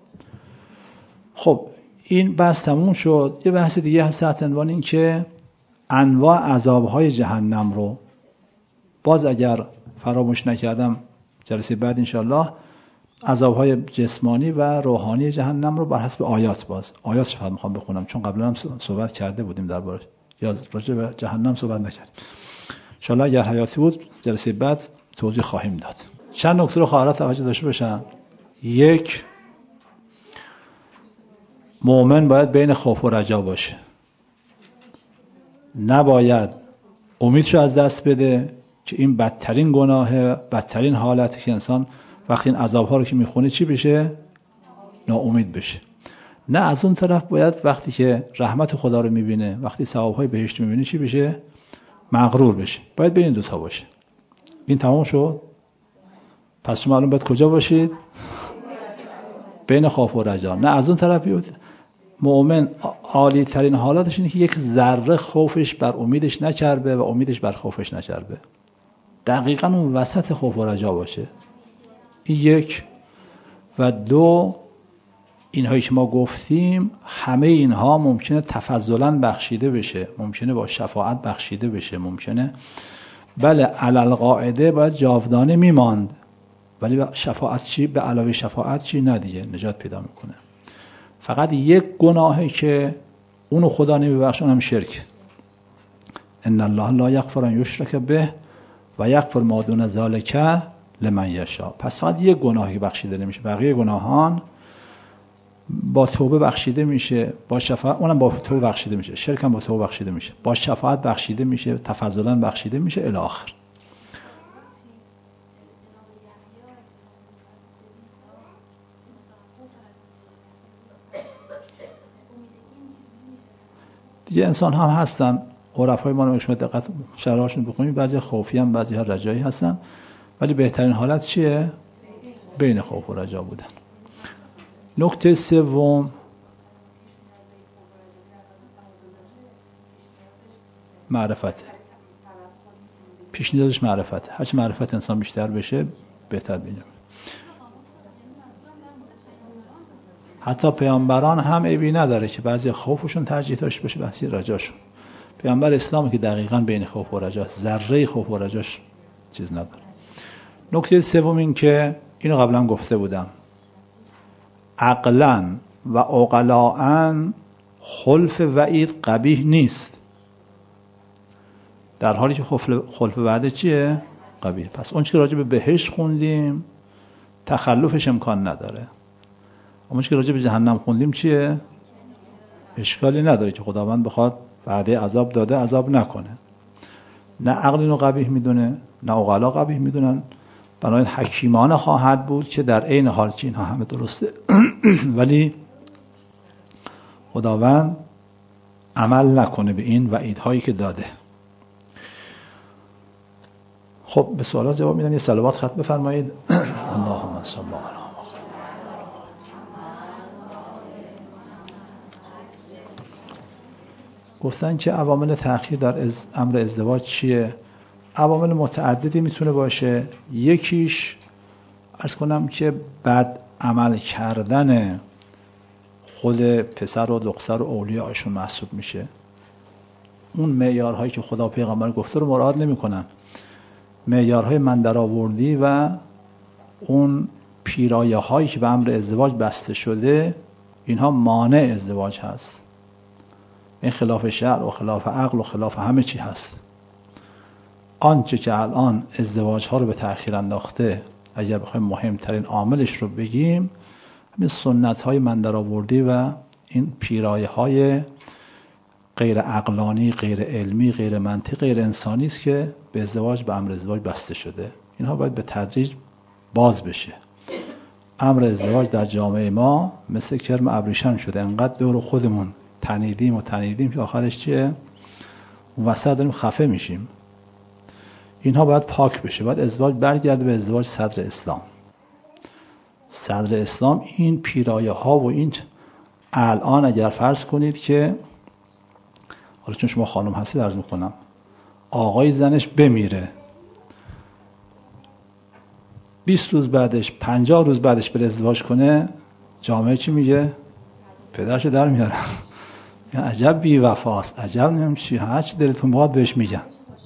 خب این بحث تموم شد. یه بحث دیگه هست تحت عنوان این که انواع عذاب‌های جهنم رو باز اگر فراموش نکردم جلسه بعد انشالله عذاب‌های جسمانی و روحانی جهنم رو بر حسب آیات باز آیاتش فقط میخوام بخونم، چون قبلا هم صحبت کرده بودیم دربارش، یا راجع به جهنم صحبت نکردیم. انشالله اگر حیاتی بود جلسه بعد توضیح خواهیم داد. چند نکته رو خواهرات توجه داشته باشن. یک، مؤمن باید بین خوف و رجا باشه، نباید امیدش از دست بده که این بدترین گناهه، بدترین حالتی که انسان وقتی این عذاب‌ها رو که میخونه چی بشه؟ ناامید بشه. نه از اون طرف باید وقتی که رحمت خدا رو میبینه، وقتی ثواب‌های بهشت میبینه چی بشه؟ مغرور بشه. باید بین دو تا باشه. این تمام شد. پس شما الان باید کجا باشید؟ بین خوف و رجا. نه از اون طرف بیاد. مؤمن عالی ترین حالاتش اینه که یک ذره خوفش بر امیدش نچربه و امیدش بر خوفش نچربه. دقیقاً اون وسط خوف و رجا باشه. این یک. و دو، اینهایی که ما گفتیم همه اینها ممکنه تفضلاً بخشیده بشه، ممکنه با شفاعت بخشیده بشه، ممکنه بله علل قاعده باید جاودانه میماند، ولی شفاعت چی؟ به علاوه شفاعت چی؟ نه دیگه نجات پیدا میکنه. فقط یک گناهی که اونو خدا نمیبخشه، اونم شرک. ان الله لا یغفر ان یشرک به و یغفر ما دون ذلک لمن یشاء. پس فقط یک گناهی که بخشیده نمیشه، بقیه گناهان با توبه بخشیده میشه، با شفاعت اونم با توبه بخشیده میشه، شرک هم با توبه بخشیده میشه، با شفاعت بخشیده میشه، تفضلا بخشیده میشه الی آخر. دیگه انسان هم هستن، عرفای ما رو شما دقت شرحشون بخونید، بعضی خوفی هم بعضی ها رجایی هستن، ولی بهترین حالت چیه؟ بین خوف و رجا بودن. نکته سوم، معرفت. پیشنیازش معرفت. هرچی معرفت انسان بیشتر بشه بهتر بینه. حتی پیامبران هم عیبی نداره که بعضی خوفشون ترجیح داشته باشه بعضی رجاشون. پیامبر اسلامی که دقیقاً بین خوف و رجا، ذره خوف و رجاش چیز نداره. نکته سوم این که اینو قبلا گفته بودم، عقلاً و عقلاً خلف وعید قبیح نیست، در حالی که خلف وعده چیه؟ قبیح. پس اون چی که راجع به بهشت خوندیم تخلفش امکان نداره، اون چی که راجع به جهنم خوندیم چیه؟ اشکالی نداره که خداوند بخواد وعده عذاب داده عذاب نکنه. نه عقل اینو قبیح میدونه، نه عقلا قبیح میدونن، بنابراین حکیمانه خواهد بود که در عین حال که اینها همه درسته ولی خداوند عمل نکنه به این وعیدهایی که داده. خب به سوالات جواب میدم. یه صلوات ختم بفرمایید. اللهم صل علی گفتن که عوامل تأخیر در از امر ازدواج چیه؟ عوامل متعددی میتونه باشه. یکیش عرض کنم که بد عمل کردن خود پسر و دختر و اولیاءشون محسوب میشه. اون معیارهایی که خدا پیغمبر گفته رو مراعات نمیکنن. معیارهای من درآوردی و اون پیرایه هایی که به امر ازدواج بسته شده، اینها مانع ازدواج هست. این خلاف شرع و خلاف عقل و خلاف همه چی هست. آنچه که الان ازدواج ها رو به تأخیر انداخته، اگر بخوایم مهمترین عاملش رو بگیم، همین سنت های من درآوردی و این پیرایه های غیر عقلانی، غیر علمی، غیر منطقی، غیر انسانی است که به ازدواج به امر ازدواج بسته شده. اینها باید به تدریج باز بشه. امر ازدواج در جامعه ما مثل کرم ابریشم شده، انقدر دور خودمون تنیدیم و تنیدیم که آخرش چیه؟ وسط داریم خفه میشیم. اینها باید پاک بشه. باید ازدواج برگرده به ازدواج صدر اسلام. صدر اسلام این پیرایه ها و این الان اگر فرض کنید که حالا چون شما خانم هستید عرض میکنم، آقای زنش بمیره، بیست روز بعدش، پنجاه روز بعدش بره ازدواج کنه، جامعه چی میگه؟ پدرشو در میاره. عجب بی وفاست، عجب نمیم چی، هر چی دلتون بخواد بهش میگن.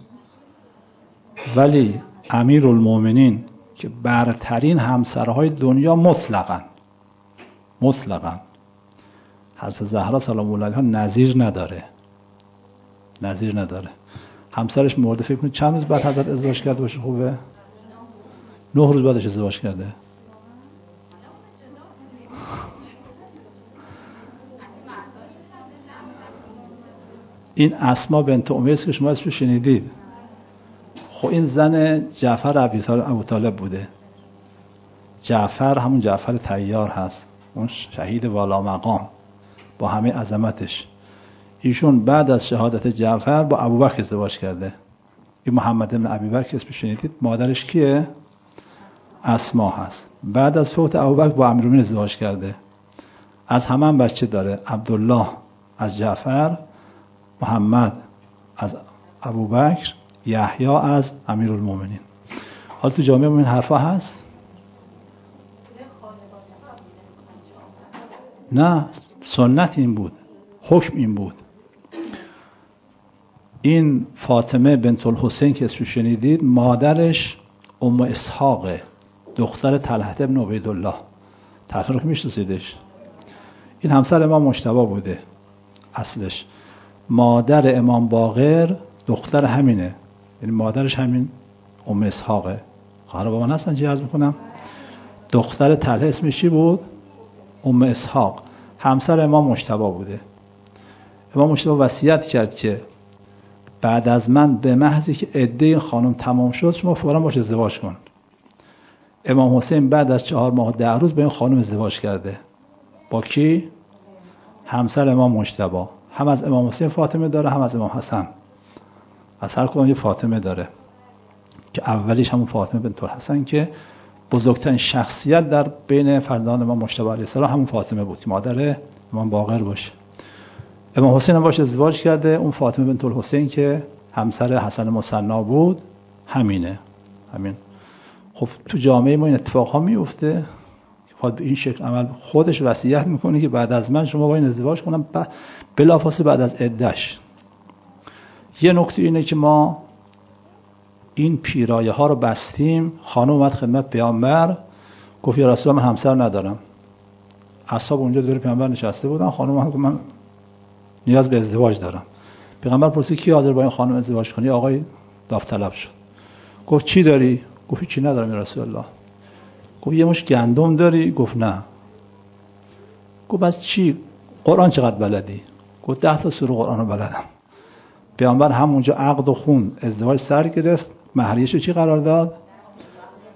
ولی امیرالمومنین که برترین همسرهای دنیا مطلقاً مطلقاً حضرت زهرا سلام الله علیها نظیر نداره. نظیر نداره. همسرش مرده، فکر کنید چند روز بعد حضرت ازدواج کرده باشه؟ خوبه؟ نه روز بعدش ازدواج کرده. این اسما بنت امیس که شما اسمش شنیدید، خب این زن جعفر ابو طالب بوده. جعفر همون جعفر طیار هست، اون شهید والا مقام با همه عظمتش. ایشون بعد از شهادت جعفر با ابوبکر ازدواج کرده. این محمد بن ابیبکر اسمش شنیدید؟ مادرش کیه؟ اسما هست. بعد از فوت ابوبکر با امیرالمومنین ازدواج کرده. از همه هم بچه داره. عبدالله از جعفر، محمد از ابوبکر، یحیی از امیرالمومنین. حالا تو جامعه ما این حرفا هست؟ نه، سنت این بود، حکم این بود. این فاطمه بنت الحسین که اسمش شنیدید، مادرش ام اسحاق، دختر طلحه ابن عبیدالله. طلحه رو که میشناسیدش، این همسر امام مجتبی بوده اصلش. مادر امام باقر دختر همینه، یعنی مادرش همین ام اسحاقه. خواهر بابا هستن چی عرض میکنم؟ دختر طلحه اسمش چی بود؟ ام اسحاق. همسر امام مجتبی بوده. امام مجتبی وصیت کرد که بعد از من به محضی که عده این خانم تمام شد شما فوراً باش ازدواج کن. امام حسین بعد از چهار ماه ده روز به این خانم ازدواج کرده. با کی؟ همسر امام مجتبی. هم از امام حسین فاطمه داره، هم از امام حسن. از هر کدوم یه فاطمه داره که اولیش همون فاطمه بنت الحسن که بزرگترین شخصیت در بین فرزندان امام مجتبی علیه السلام همون فاطمه بود، مادر امام باقر باشه. امام حسین هم باش ازدواج کرده. اون فاطمه بنت الحسین که همسر حسن مصنع بود همینه، همین. خب تو جامعه ما این اتفاقها میفته. خود به این شکل عمل خودش وصیت میکنه که بعد از من شما با این ازدواج کنم، بلافاصله بعد از عده‌اش. یه نکته اینه که ما این پیرایه ها رو بستیم. خانم اومد خدمت پیامبر گفت یا رسول الله من همسر ندارم. اصحاب اونجا دور پیامبر نشسته بودن. خانم گفت من نیاز به ازدواج دارم. پیغمبر پرسید کی حاضر با این خانم ازدواج کنه؟ آقای داوطلب شد. گفت چی داری؟ گفت چی ندارم یا رسول الله. گفت یه مش گندم داری؟ گفت نه. گفت از چی؟ قرآن چقدر بلدی؟ گفت ده تا سوره قرآن رو بلدم. پیامبر همونجا عقد و خون ازدواج سر گرفت. مهریه‌شو چی قرار داد؟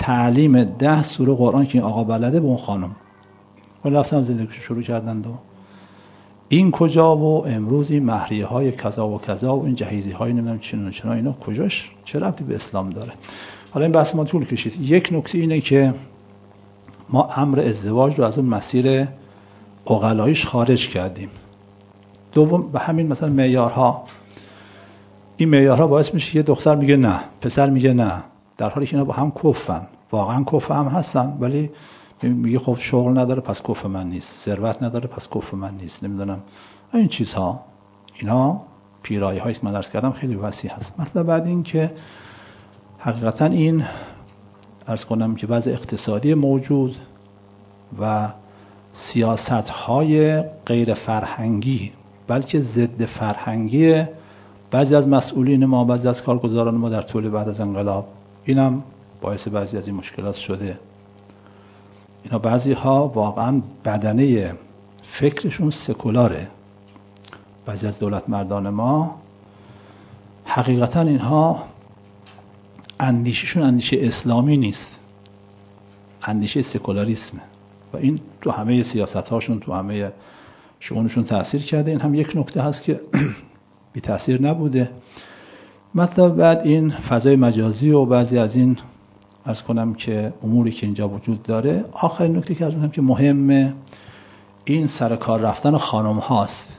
تعلیم ده سوره قرآن که این آقا بلده به اون خانم، ولی رفتن زندگیشو شروع کردند و این کجا و امروز این مهریه های کذا و کذا و این جهیزی های نمیدونم چنون چنا اینا کجاش چه ربطی به اسلام داره؟ حالا این بحث ما طول کشید. یک نکته اینه که ما امر ازدواج رو از اون مسیر عقلاییش خارج کردیم. دوم به همین مثلا معیارها، این معیارها باعث میشه یه دختر میگه نه، پسر میگه نه، در حالی که اینا با هم کفن، واقعا کف هم هستن، ولی میگه خب شغل نداره پس کف من نیست، ثروت نداره پس کف من نیست، نمیدونم این چیزها. اینا پیرایه هایی که من عرض کردم خیلی وسیع هست. مطلب بعد این که حقیقتا این عرض کنم که وضع اقتصادی موجود و سیاست های غیر فرهنگی بلکه ضد فرهنگی بعضی از مسئولین ما، بعضی از کارگزاران ما در طول بعد از انقلاب، اینم باعث بعضی از این مشکلات شده. اینا بعضی ها واقعا بدنه فکرشون سکولاره. بعضی از دولت مردان ما حقیقتا اینها اندیششون اندیشه اسلامی نیست، اندیشه سکولاریسمه و این تو همه سیاست هاشون، تو همه شؤونشون تأثیر کرده. این هم یک نکته هست که بی تأثیر نبوده. مطلب بعد این فضای مجازی و بعضی از این عرض کنم که اموری که اینجا وجود داره. آخرین نکته که عرض کنم که مهمه این سر کار رفتن خانم هاست.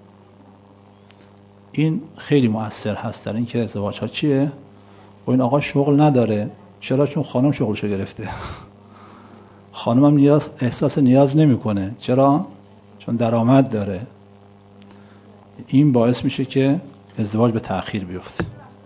این خیلی مؤثر هست در این که ازدواج ها چیه؟ و این آقا شغل نداره. چرا؟ چون خانم شغلشو گرفته. خانم هم نیاز احساس نیاز نمیکنه. چرا؟ چون درآمد داره. این باعث میشه که ازدواج به تأخیر بیفته.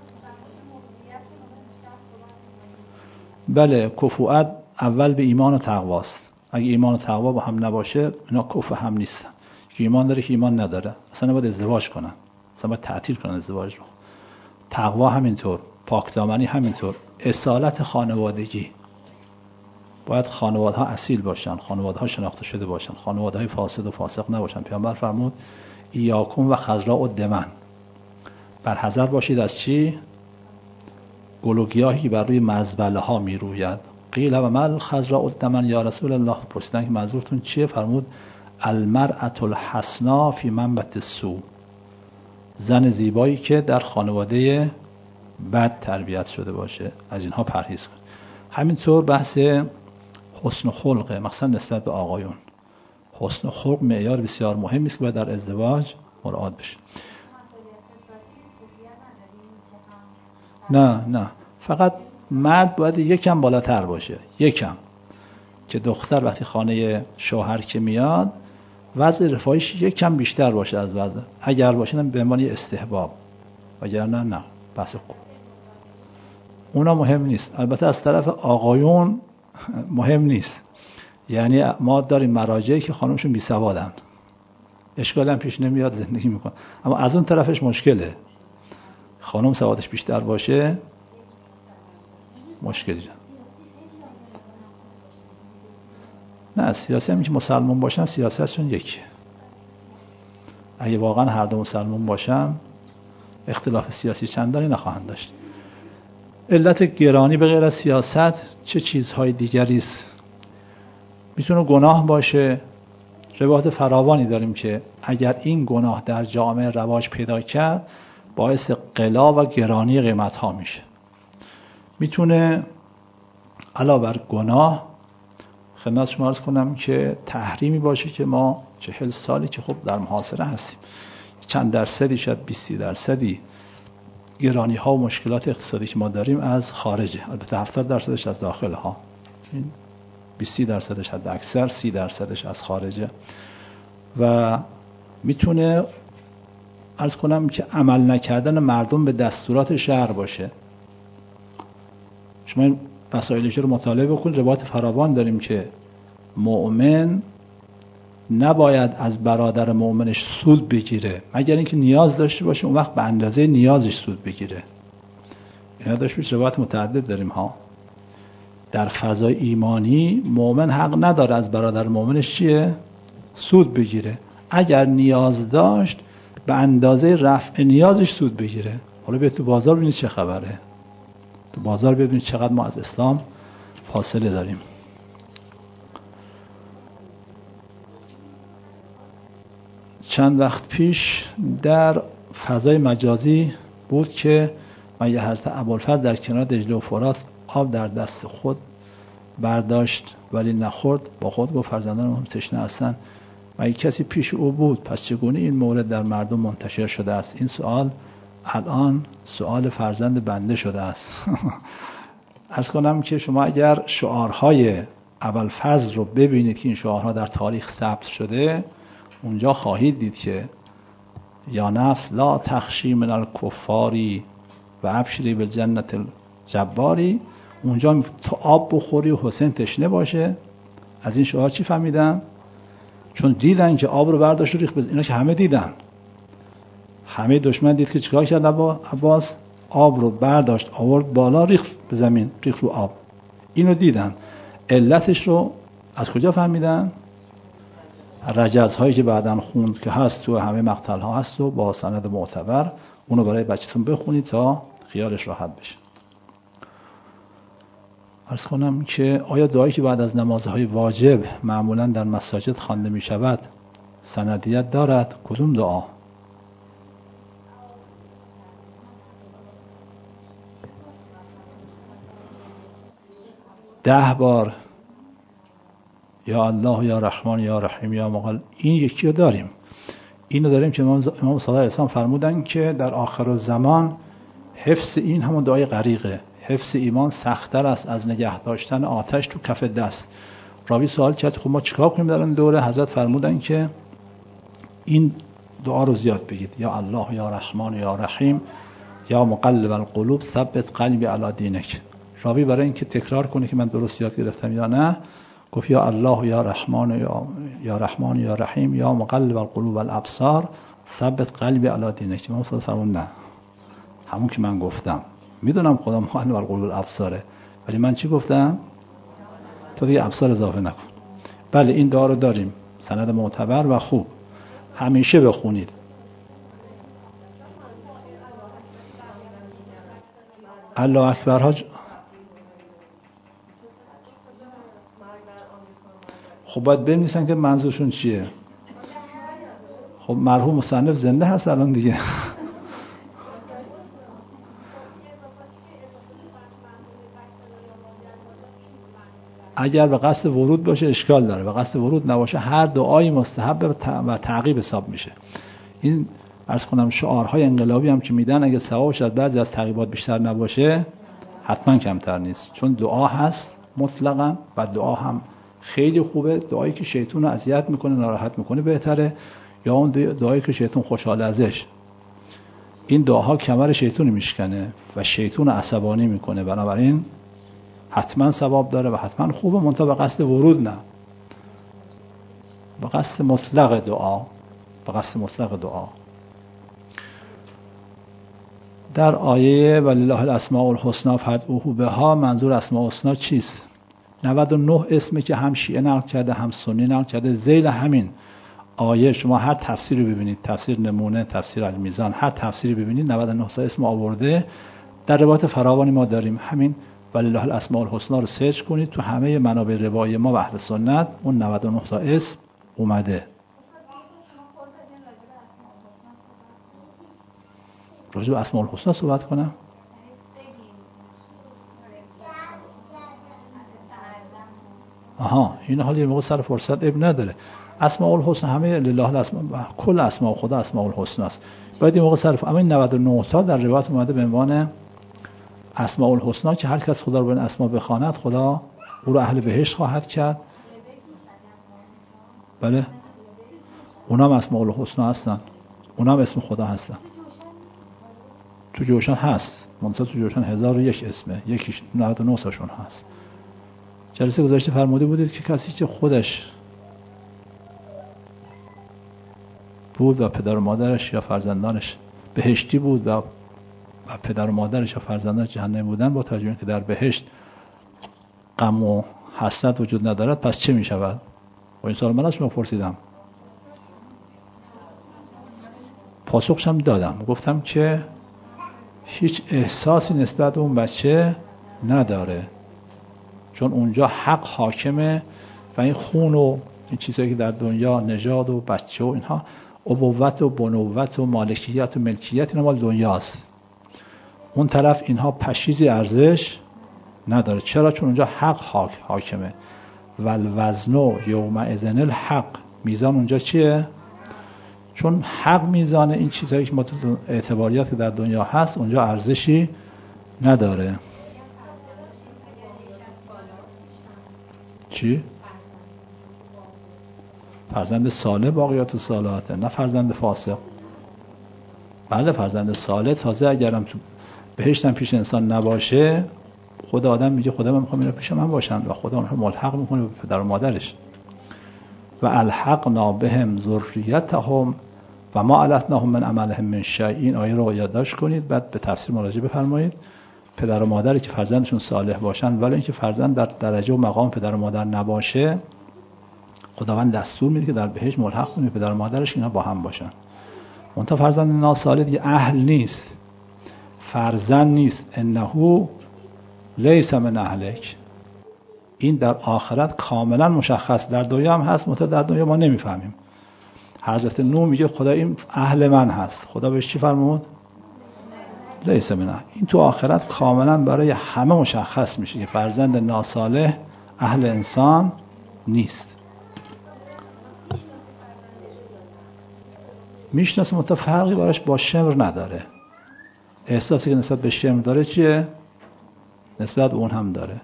بله، کفوت اول به ایمان و تقواست. اگه ایمان و تقوا با هم نباشه اینا کفو هم نیستن. که ایمان داره که ایمان نداره اصلا نباید ازدواج کنن، اصلا باید تعطیل کنن ازدواج رو. تقوا همینطور، پاکدامنی همینطور، اصالت خانوادگی. باید خانواده ها اصیل باشن، خانواده ها شناخته شده باشن، خانواده های فاسد و فاسق نباشن. پیامبر فرمود ایاکم و خضراء الدمن، بر حذر باشید از چی؟ گل و گیاهی که بر روی مزبله ها می روید. قیل و مل خضراء الدمن یا رسول الله، پرسیدن که منظورتون چیه؟ فرمود المرأة الحسنا فی منبت السوء، زن زیبایی که در خانواده بد تربیت شده باشه، از اینها پرهیز کن. همینطور بحث حسن خلقه، مثلا نسبت به آقایون. حسن خلق معیار بسیار مهمی است که باید در ازدواج مراعات بشه. نه نه، فقط مرد باید یکم بالاتر باشه، یکم، که دختر وقتی خانه شوهر که میاد وضع رفاهیش یکم بیشتر باشه از وضع، اگر باشه به عنوان استحباب، وگرنه نه بحث خوب. اونا مهم نیست. البته از طرف آقایون مهم نیست، یعنی ما داریم مراجعی که خانمشون بی سوادن، اشکال هم پیش نمیاد، زندگی میکن. اما از اون طرفش مشکله، خانم سوادش بیشتر باشه مشکلی جان. نه، سیاسی هم که مسلمان باشن سیاستشون یکیه. اگه واقعا هر دو مسلمان باشن اختلاف سیاسی چندانی نخواهند داشت. علت گرانی به غیر از سیاست چه چیزهای دیگری است؟ میتونه گناه باشه. روایات فراوانی داریم که اگر این گناه در جامعه رواج پیدا کرد باعث غلا و گرانی قیمت ها میشه. میتونه علاوه بر گناه خدمت شما عرض کنم که تحریمی باشه که ما چهل سالی که خب در محاصره هستیم، چند درصدی شاید بیست درصدی گرانی ها و مشکلات اقتصادی که ما داریم از خارجه. البته هفتاد درصدش از داخل ها، بیست درصدش حد اکثر، سی درصدش از خارجه. و میتونه عرض کنم که عمل نکردن مردم به دستورات شهر باشه. شما این مسائلش رو مطالعه بکنید. روایات فراوان داریم که مؤمن نباید از برادر مؤمنش سود بگیره مگر اینکه نیاز داشته باشه، اون وقت به اندازه نیازش سود بگیره. اینا داشت بیش روایات متعدد داریم ها. در فضای ایمانی مؤمن حق نداره از برادر مؤمنش چیه؟ سود بگیره. اگر نیاز داشت به اندازه رفع نیازش سود بگیره. حالا بیاید تو بازار ببینید چه خبره. تو بازار ببینید چقدر ما از اسلام فاصله داریم. چند وقت پیش در فضای مجازی بود که مگه حضرت ابوالفضل در کنار دجله و فرات آب در دست خود برداشت ولی نخورد، با خود گفت فرزندانم هم تشنه هستند. مگه کسی پیش او بود؟ پس چگونه این مورد در مردم منتشر شده است؟ این سوال الان سوال فرزند بنده شده است. عرض کنم که شما اگر شعارهای ابوالفضل رو ببینید که این شعارها در تاریخ ثبت شده، اونجا خواهید دید که یا نفس لا تخشی من الکفاری و ابشری بالجنت الجباری. اونجا تو آب بخوری و حسین تشنه باشه. از این شعار چی فهمیدن؟ چون دیدن که آب رو برداشت و ریخت بزن. اینا که همه دیدن، همه دشمن دید که چیکار کرد عباس؟ آب رو برداشت آورد بالا، ریخت به زمین، ریخت رو آب. اینو دیدن. علتش رو از کجا فهمیدن؟ رجز هایی که بعداً خوند که هست تو همه مقتل ها هست و با سند معتبر. اونو برای بچه‌تون بخونید تا خیالش راحت بشه. عرض کنم که آیا دعایی که بعد از نمازهای واجب معمولاً در مساجد خوانده می شود سندیت دارد؟ کدوم دعا؟ ده بار یا الله یا رحمان یا رحیم یا مقل. این یکی رو داریم. اینو داریم که امام صادق علیه السلام فرمودن که در آخر زمان حفظ این همون دعای غریقه، حفظ ایمان سخت‌تر است از نگه داشتن آتش تو کف دست. راوی سوال کرد خب ما چیکار کنیم در این دوره؟ حضرت فرمودن که این دعا رو زیاد بگید، یا الله یا رحمان یا رحیم یا مقلب القلوب ثبت قلبی علی دینک. راوی برای اینکه تکرار کنه که من درست یاد گرفتم یا نه، گفت یا الله یا رحمان یا یا رحمان یا رحیم یا مقلب القلوب والابصار ثبت قلبی علی دینک. من صادق فرمودن نه، همون که من گفتم. میدونم خدا مقلب القلوب والابصاره، ولی من چی گفتم؟ تو دیگه ابصار اضافه نکن. بله این دعا رو داریم، سند معتبر و خوب، همیشه بخونید. الله اکبر ها. خب باید بنویسن که منظورشون چیه. خب مرحوم مصنف زنده هست الان دیگه. اگر به قصد ورود باشه اشکال داره، به قصد ورود نباشه هر دعایی مستحب و تعقیب حساب میشه. این عرض کنم شعارهای انقلابی هم که میدن اگه ثوابش از بعضی از تعقیبات بیشتر نباشه حتما کمتر نیست، چون دعا هست مطلقاً و دعا هم خیلی خوبه. دعایی که شیطان رو اذیت میکنه ناراحت میکنه بهتره، یا اون دعایی که شیطان خوشحال ازش. این دعاها کمر شیطان میشکنه و شیطان عصبانی میکنه، بنابراین حتما ثواب داره و حتما خوبه، منتها به قصد ورود نه، به قصد مطلق دعا، به قصد مطلق دعا. در آیه ولله الاسماء الحسنی فادعوه بها، منظور اسماء الحسنا چیست؟ نود و نه اسمی که هم شیعه نقل کرده هم سنی نقل کرده. ذیل همین آیه شما هر تفسیری ببینید، تفسیر نمونه، تفسیر المیزان، هر تفسیری ببینید نود و نه تا اسم آورده. در روایت فراوانی ما داریم همین ولله الاسماء الحسنی رو سرچ کنید، تو همه منابع روایی ما و اهل سنت اون نود و نه تا اسم اومده. راجع به اسماء الحسنی صحبت کنم؟ آها، این حال یه موقع سر فرصت اب نداره. اسماء الحسنی همه لله الاسماء، کل اسماء خدا اسماء الحسنی است. باید یه موقع سر اما این نود و نه تا در روایت اومده به عنوان اسماء الحسنی که هر کس خدا رو به این اسما بخواند خدا او رو اهل بهشت خواهد کرد. بله اونام اسماء الحسنی هستن، اونام اسم خدا هستن. تو جوشن هست، منتها تو جوشن هزار و یک اسمه، یکیش نود و نه تاشون هست. جلسه گذشته فرموده بودید که کسی که خودش بود و پدر و مادرش یا فرزندانش بهشتی بود و و پدر و مادرش یا فرزندانش جهنمی بودن، با توجه که در بهشت غم و حسرت وجود ندارد، پس چه می شود؟ و این سوال من از شما پرسیدم، پاسخش هم دادم، گفتم که هیچ احساسی نسبت به اون بچه نداره، چون اونجا حق حاکمه و این خون و این چیزایی که در دنیا نژاد و بچه و اینها ابوت و بنوت و مالکیت و ملکیت اینا مال دنیاست. اون طرف اینها پشیزی ارزش نداره. چرا؟ چون اونجا حق حاک حاکمه. والوزن یومئذ الحق، میزان اونجا چیه؟ چون حق میزان این چیزهایی که اعتباریات که در دنیا هست اونجا ارزشی نداره. چی؟ فرزند صالح باقیات الصالحات، نه فرزند فاسق. بله فرزند صالح تازه اگرم تو بهشتم پیش انسان نباشه، خود آدم میگه خدا من میخوام اینا پیش من باشن و خدا اونها ملحق میکنه به پدر و مادرش. و الحقنا بهم ذریتهم و ما علتناهم من عملهم من شیء. این آیه رو یادداشت کنید، بعد به تفسیر مراجعه بفرمایید. پدر و مادری که فرزندشون صالح باشن، ولی اینکه فرزند در درجه و مقام پدر و مادر نباشه، خداوند دستور میده که در بهشت ملحق کنه پدر و مادرش اینا با هم باشن. اون تا فرزند ناصالح دیگه اهل نیست، فرزند نیست. انه لیس من اهلک. این در آخرت کاملا مشخص، در دنیا هم هست، متأ در دنیا ما نمیفهمیم. حضرت نوح میگه خدا این اهل من هست، خدا بهش چی فرمود؟ لیس من اهل. این تو آخرت کاملا برای همه مشخص میشه که فرزند ناصالح اهل انسان نیست. میشناسه متأ فرقی براش با شمر نداره. احساسی که نسبت به شمر داره چیه؟ نسبت اون هم داره.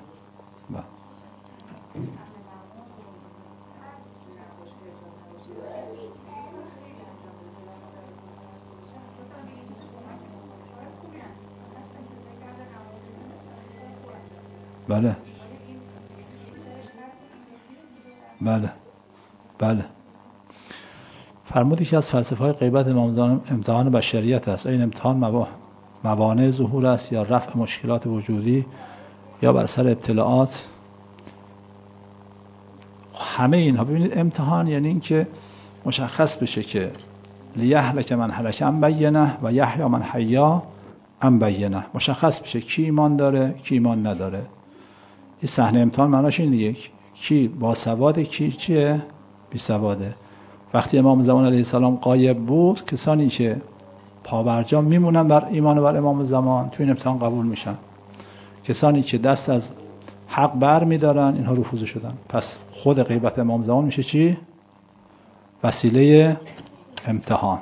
بله بله بله. فرمودی که از فلسفه های غیبت امتحان بشریت است. این امتحان موانع ظهور است یا رفع مشکلات وجودی یا بر سر ابتلاعات. همه اینها ببینید امتحان یعنی این که مشخص بشه که لیهلک من هلک عن بینه و یحیی من حیا عن بینه. مشخص بشه کی ایمان داره کی ایمان نداره. این صحنه امتحان معناش این دیگه، کی با سواده کی چیه بی سواده. وقتی امام زمان علیه السلام غایب بود، کسانی که پابرجا میمونن بر ایمان بر امام زمان تو این امتحان قبول میشن. کسانی که دست از حق بر میدارن اینها رفوزه شدن. پس خود غیبت امام زمان میشه چی؟ وسیله امتحان.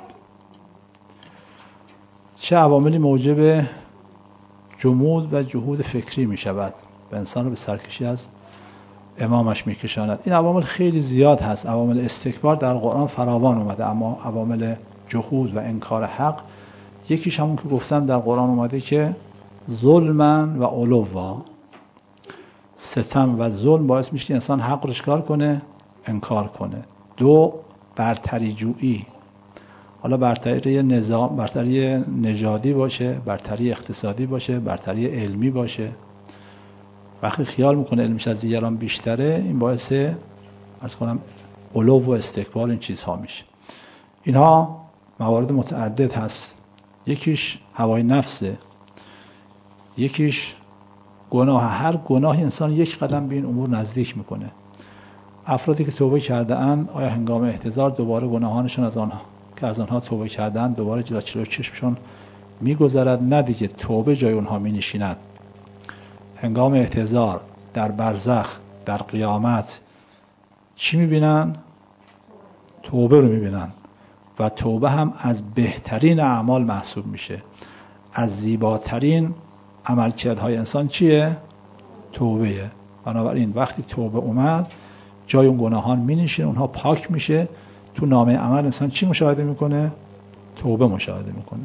چه عواملی موجب جمود و جهود فکری میشود و انسان رو به سرکشی از امامش میکشاند؟ این عوامل خیلی زیاد هست. عوامل استکبار در قرآن فراوان اومده، اما عوامل جهود و انکار حق یکیش همون که گفتم در قرآن اومده که ظلمن و علوا. ستم و ظلم باعث میشه انسان حق رو شکار کنه، انکار کنه. دو، برتری جویی. حالا برتری نظام، برتری نژادی باشه، برتری اقتصادی باشه، برتری علمی باشه. وقتی خیال میکنه علمش از دیگران بیشتره، این باعث عرض کنم علو و استکبار این چیزها میشه. اینها موارد متعدد هست. یکیش هوای نفسه، یکیش گناه. هر گناهی انسان یک قدم به این امور نزدیک میکنه. افرادی که توبه کرده اند، آیا هنگام احتضار دوباره گناهانشون از آنها که از آنها توبه کردن دوباره جلوی چشمشون میگذرد؟ نه دیگه، توبه جای اونها مینشیند. هنگام احتضار، در برزخ، در قیامت چی میبینن؟ توبه رو میبینن. و توبه هم از بهترین اعمال محسوب میشه. از زیباترین عملکردهای انسان چیه؟ توبه. بنابراین وقتی توبه اومد، جای اون گناهان مینشینه، اونها پاک میشه. تو نامه عمل انسان چی مشاهده میکنه؟ توبه مشاهده میکنه.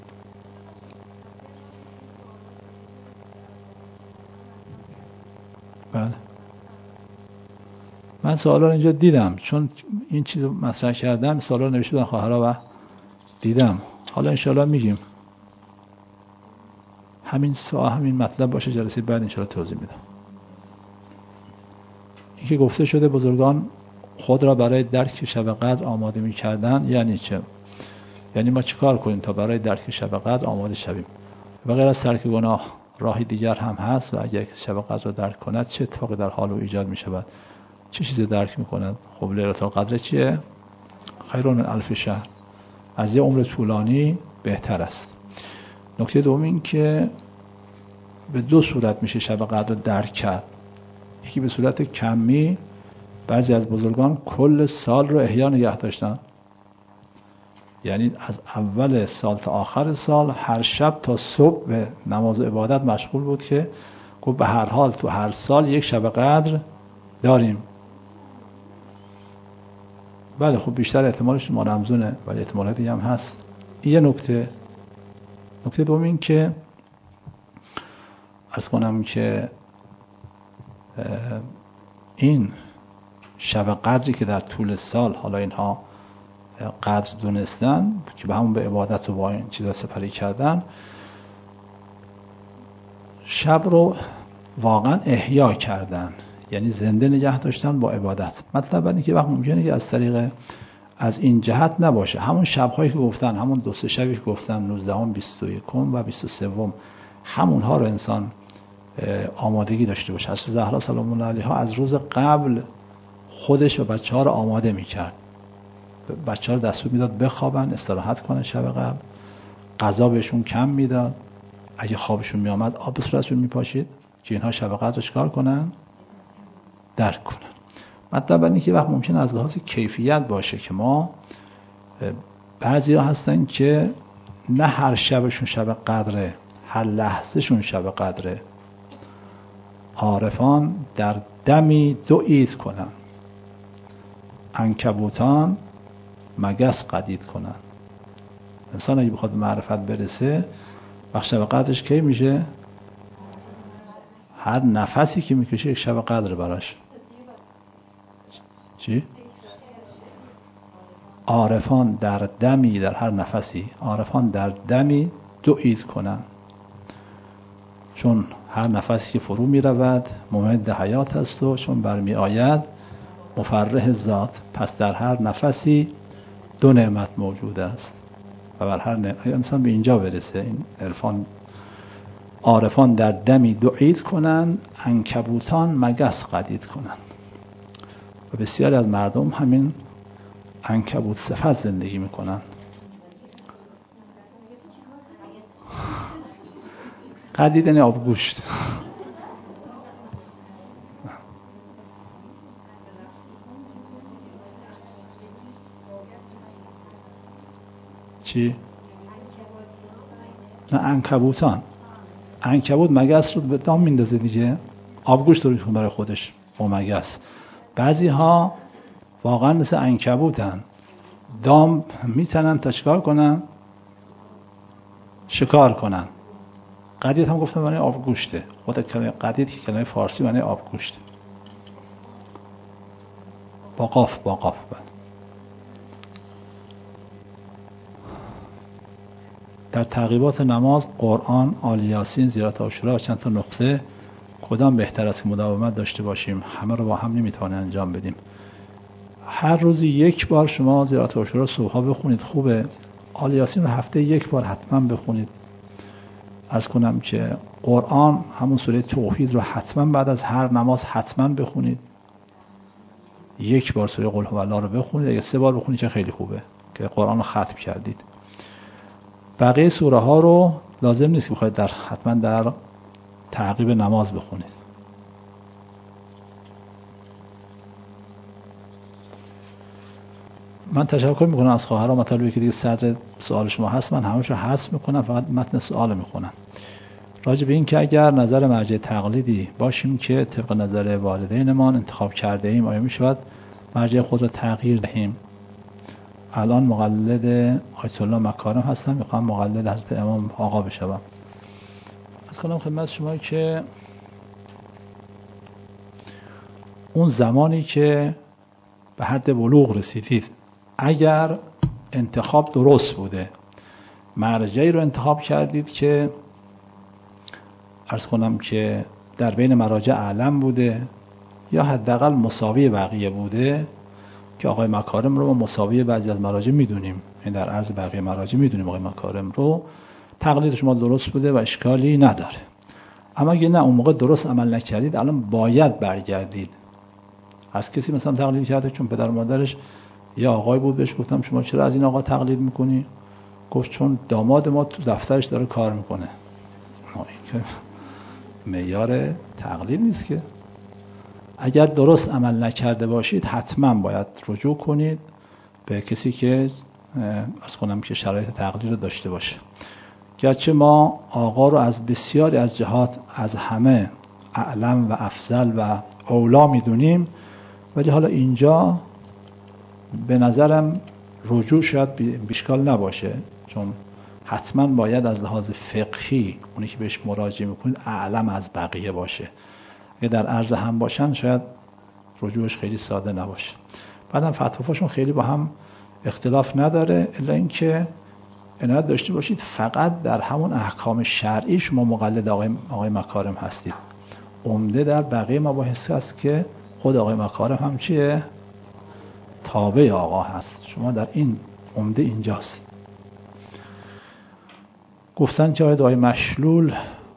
بله. من سوالا رو اینجا دیدم، چون این چیز رو مطرح کردم، سوالا رو نوشته بودن خواهرها و دیدم. حالا انشاءالله میگیم. همین سوال همین مطلب باشه، جلسه بعد انشاءالله توضیح میدم. این که گفته شده بزرگان خود را برای درک شب قدر آماده میکردن، یعنی چه؟ یعنی ما چیکار کنیم تا برای درک شب قدر آماده شویم؟ و غیر از ترک گناه راهی دیگر هم هست و اگر شب قدر رو درک کند چه اتفاقی در حال او ایجاد می شود، چه چیزی درک می کند؟ خب لیلة القدر چیه؟ خیر من الف شهر، از یه عمر طولانی بهتر است. نکته دوم این که به دو صورت میشه شب قدر رو درک کرد. یکی به صورت کمی، بعضی از بزرگان کل سال رو احیا نگه داشتن، یعنی از اول سال تا آخر سال هر شب تا صبح به نماز و عبادت مشغول بود که گفت به هر حال تو هر سال یک شب قدر داریم. بله خب بیشتر احتمالش ما رمزونه، ولی احتمالات دیگه هم هست. این یه نکته. نکته دوم این که عرض کنم که این شب قدری که در طول سال حالا اینها قدر دونستن که به همون به عبادت و با این چیزا سپری کردن، شب رو واقعا احیا کردن، یعنی زنده نگه داشتن با عبادت. مطلب اینه که وقت ممکنه که از طریق از این جهت نباشه، همون شب‌هایی که گفتن، همون دو سه شبی که گفتن، نوزدهم، بیست و یکم و بیست و سوم، همونها رو انسان آمادگی داشته باشه. حضرت زهرا سلام الله علیها از روز قبل خودش و بچه‌ها رو آماده می‌کرد. بچه‌ها رو دستور میداد بخوابن، استراحت کنن شب قبل، غذا بهشون کم میداد، اگه خوابشون میامد آب به صورتشون میپاشید که اینها شب قدر چیکار کنن؟ درک کنن. مطلب اینه که وقت ممکن از لحاظ کیفیت باشه که ما بعضی ها هستن که نه هر شبشون شب قدره، هر لحظهشون شب قدره. عارفان در دمی دو عید کنن، عنکبوتان مگس قدید کنن. انسان اگه بخواد به معرفت برسه وقت شب قدرش کی میشه؟ هر نفسی که میکشه یک شب قدر براش. چی؟ عارفان در دمی، در هر نفسی، عارفان در دمی دو عید کنن، چون هر نفسی که فرو می رود ممد حیات است و چون برمی آید مفرح ذات. پس در هر نفسی دو نعمت موجود است و بر هر نعمت انسان به اینجا برسه. این عرفان. عارفان در دمی دو عید کنن، عنکبوتان مگس قدید کنن. و بسیاری از مردم همین عنکبوت صفت زندگی میکنن. قدید یعنی آبگوشت. چی؟ نه عنکبوتان. عنکبوت مگس رو به دام میندازه دیگه، آبگوشت رو میکنه برای خودش با مگس. بعضی ها واقعا مثل عنکبوتن، دام میتنن تا چیکار کنن؟ شکار کنن. قدید هم گفتم معنی آبگوشته. خود کلمه قدید که کلمه فارسی معنی آبگوشته. با قاف با قاف بند. در تعقیبات نماز، قرآن، آل یاسین، زیارت عاشورا و چند تا نقطه کدام بهتر است که مداومت داشته باشیم؟ همه رو با هم نمیتوانیم انجام بدیم. هر روزی یک بار شما زیارت عاشورا صبحا بخونید خوبه. آل یاسین رو هفته یک بار حتما بخونید. عرض کنم که قرآن همون سوره توحید رو حتما بعد از هر نماز حتما بخونید. یک بار سوره قل هو الله رو بخونید. اگه سه بار بخونید چه خیلی خوبه که قرآن رو ختم کردید. بقیه سوره ها رو لازم نیست که بخواید در حتما در تعقیب نماز بخونید. من تشکر میکنم از خواهرام. مطالبی که دیگه صدر سوال شما هست من همش رو حذف میکنم، فقط متن سوال میخونم. راجع به این که اگر نظر مرجع تقلیدی باشیم که طبق نظر والدینمان انتخاب کرده ایم، آیا میشود مرجع خود رو تغییر دهیم؟ الان مقلد آیت الله مکارم هستم، میخوام مقلد حضرت امام آقا بشم. از کنم خدمت شما که اون زمانی که به حد بلوغ رسیدید، اگر انتخاب درست بوده، مرجعی رو انتخاب کردید که عرض کنم که در بین مراجع اعلم بوده یا حداقل مساوی بقیه بوده، که آقای مکارم رو ما مساوی بعضی از مراجع میدونیم، این در عرض بقیه مراجع میدونیم آقای مکارم رو، تقلید شما درست بوده و اشکالی نداره. اما اگه نه اون موقع درست عمل نکردید الان باید برگردید. از کسی مثلا تقلید کرده چون پدر و مادرش یه آقای بود، بهش گفتم شما چرا از این آقا تقلید میکنی؟ گفت چون داماد ما تو دفترش داره کار میکنه. این که معیار تقلید نیست که. اگر درست عمل نکرده باشید حتما باید رجوع کنید به کسی که از کنم که شرایط تقلید رو داشته باشه. گرچه ما آقا رو از بسیاری از جهات از همه اعلم و افضل و اولا میدونیم، ولی حالا اینجا به نظرم رجوع شاید بیشکال نباشه، چون حتما باید از لحاظ فقهی اونی که بهش مراجعه میکنید اعلم از بقیه باشه. اگه در عرض هم باشن شاید رجوعش خیلی ساده نباشه. بعدم فتواشون خیلی با هم اختلاف نداره، الا اینکه عنایت داشته باشید فقط در همون احکام شرعی شما مقلد آقای, آقای مکارم هستید. عمده در بقیه مباحث هست که خود آقای مکارم هم چیه؟ تابع آقا هست. شما در این عمده اینجاست. گفتن که آقای مشلول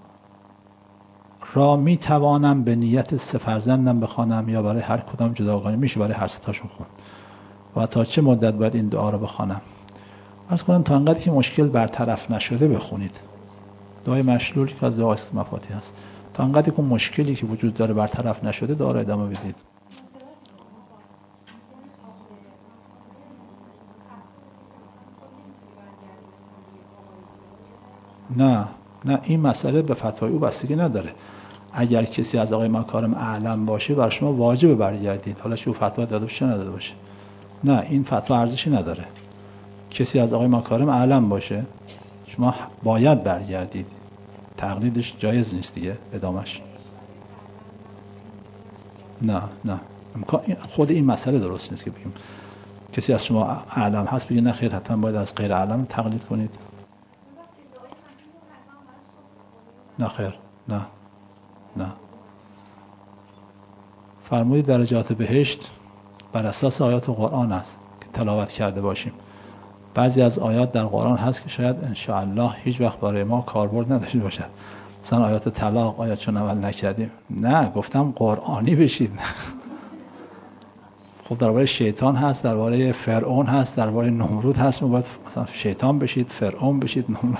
را می توانم به نیت سه فرزندم بخوانم یا برای هر کدام جداگانه؟ میشه برای هر سه تاشون خوند. و تا چه مدت باید این دعا رو بخوانم؟ عرض کنم تا انقدر که مشکل برطرف نشده بخونید. دعای مشلول که از دعای مفاتیح هست. تا انقدر که مشکلی که وجود داره برطرف نشده دعا رو ادامه بدید. نه نه این مسئله به فتوای او بستگی نداره. اگر کسی از آقای مکارم اعلم باشه بر شما واجب برگردید، حالا چه فتوا داده باشه نداده باشه. نه این فتوا ارزشی نداره. کسی از آقای مکارم اعلم باشه شما باید برگردید، تقلیدش جایز نیست دیگه ادامش. نه نه خود این مسئله درست نیست که بگیم کسی از شما اعلم هست بگید نه خیر حتما باید از غیر اعلم تقلید کنید. نه خیر نه نه فرمودید درجات بهشت بر اساس آیات قرآن است که تلاوت کرده باشیم. بعضی از آیات در قرآن هست که شاید انشاءالله هیچ وقت برای ما کاربرد نداشته باشد، مثلا آیات طلاق، آیات چون عمل نکردیم. نه گفتم قرآنی بشید. خب درباره شیطان هست، درباره فرعون هست، درباره نمرود هست، ما باید مثلا شیطان بشید، فرعون بشید، نمرود.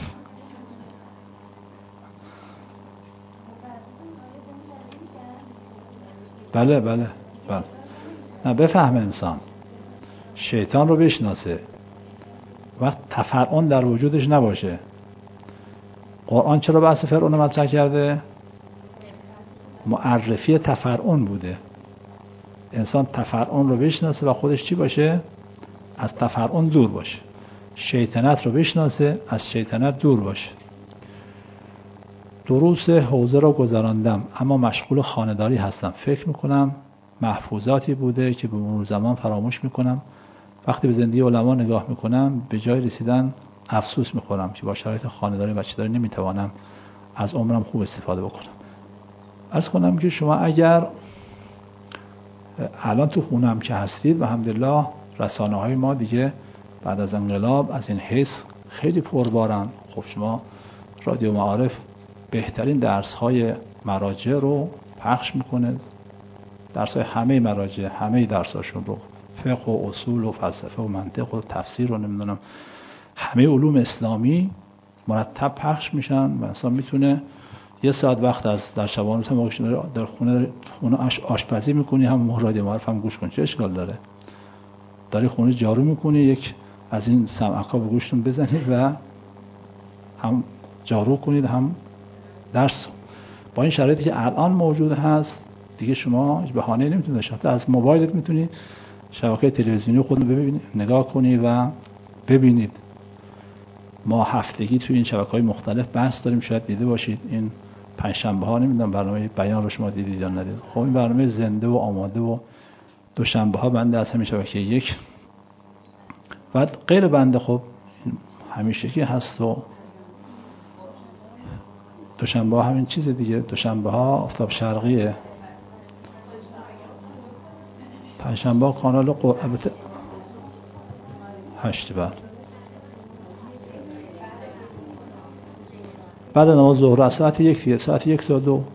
بله بله بله. نه بفهم انسان شیطان رو بشناسه، وقت تفرعون در وجودش نباشه. قرآن چرا بحث فرعون مطرح کرده؟ معرفی تفرعون بوده. انسان تفرعون رو بشناسه و خودش چی باشه؟ از تفرعون دور باشه. شیطنت رو بشناسه، از شیطنت دور باشه. دروس حوزه رو گذراندم اما مشغول خانه‌داری هستم. فکر میکنم محفوظاتی بوده که به مرور زمان فراموش میکنم. وقتی به زندگی علما نگاه میکنم به جای رسیدن افسوس میخورم که با شرایط خانه‌داری و بچه‌داری نمیتوانم از عمرم خوب استفاده بکنم. عرض کنم که شما اگر الان تو خونم که هستید و الحمدلله رسانه‌های ما دیگه بعد از انقلاب از این حیث خیلی پربارن. خب شما رادیو معارف بهترین درس‌های مراجع رو پخش میکنه، درس‌های همه مراجع، همه درساشون رو، فقه و اصول و فلسفه و منطق و تفسیر رو نمیدونم همه علوم اسلامی مرتب پخش میشن و انسان میتونه یه ساعت وقت از در شبانه روز در خونه خونه آشپزی میکنی هم رادیو معارف هم گوش کن، چه اشکال داره؟ داری خونه جارو میکنی یک از این سمعکا به گوشتون بزنید و هم جارو کنید هم درس. با این شرایطی که الان موجود هست دیگه شما بهانه نمیتونید داشته. حتی از موبایلت میتونی شبکه تلویزیونی خودت ببینید، نگاه کنی و ببینید. ما هفتگی توی این شبکه‌های مختلف بحث داریم، شاید دیده باشید. این پنجشنبه ها نمیدونم برنامه بیان رو شما دیدید یا ندید. خب این برنامه زنده و آماده و دوشنبه ها بنده از همین شبکه یک و غیر بنده خب همیشگی هست و دوشنبه ها همین چیز دیگه. دوشنبه ها آفتاب شرقیه، پنجشنبه ها کانال قرآن هشت بر بعد نماز ظهر از ساعت یک دیگه ساعت یک تا دو.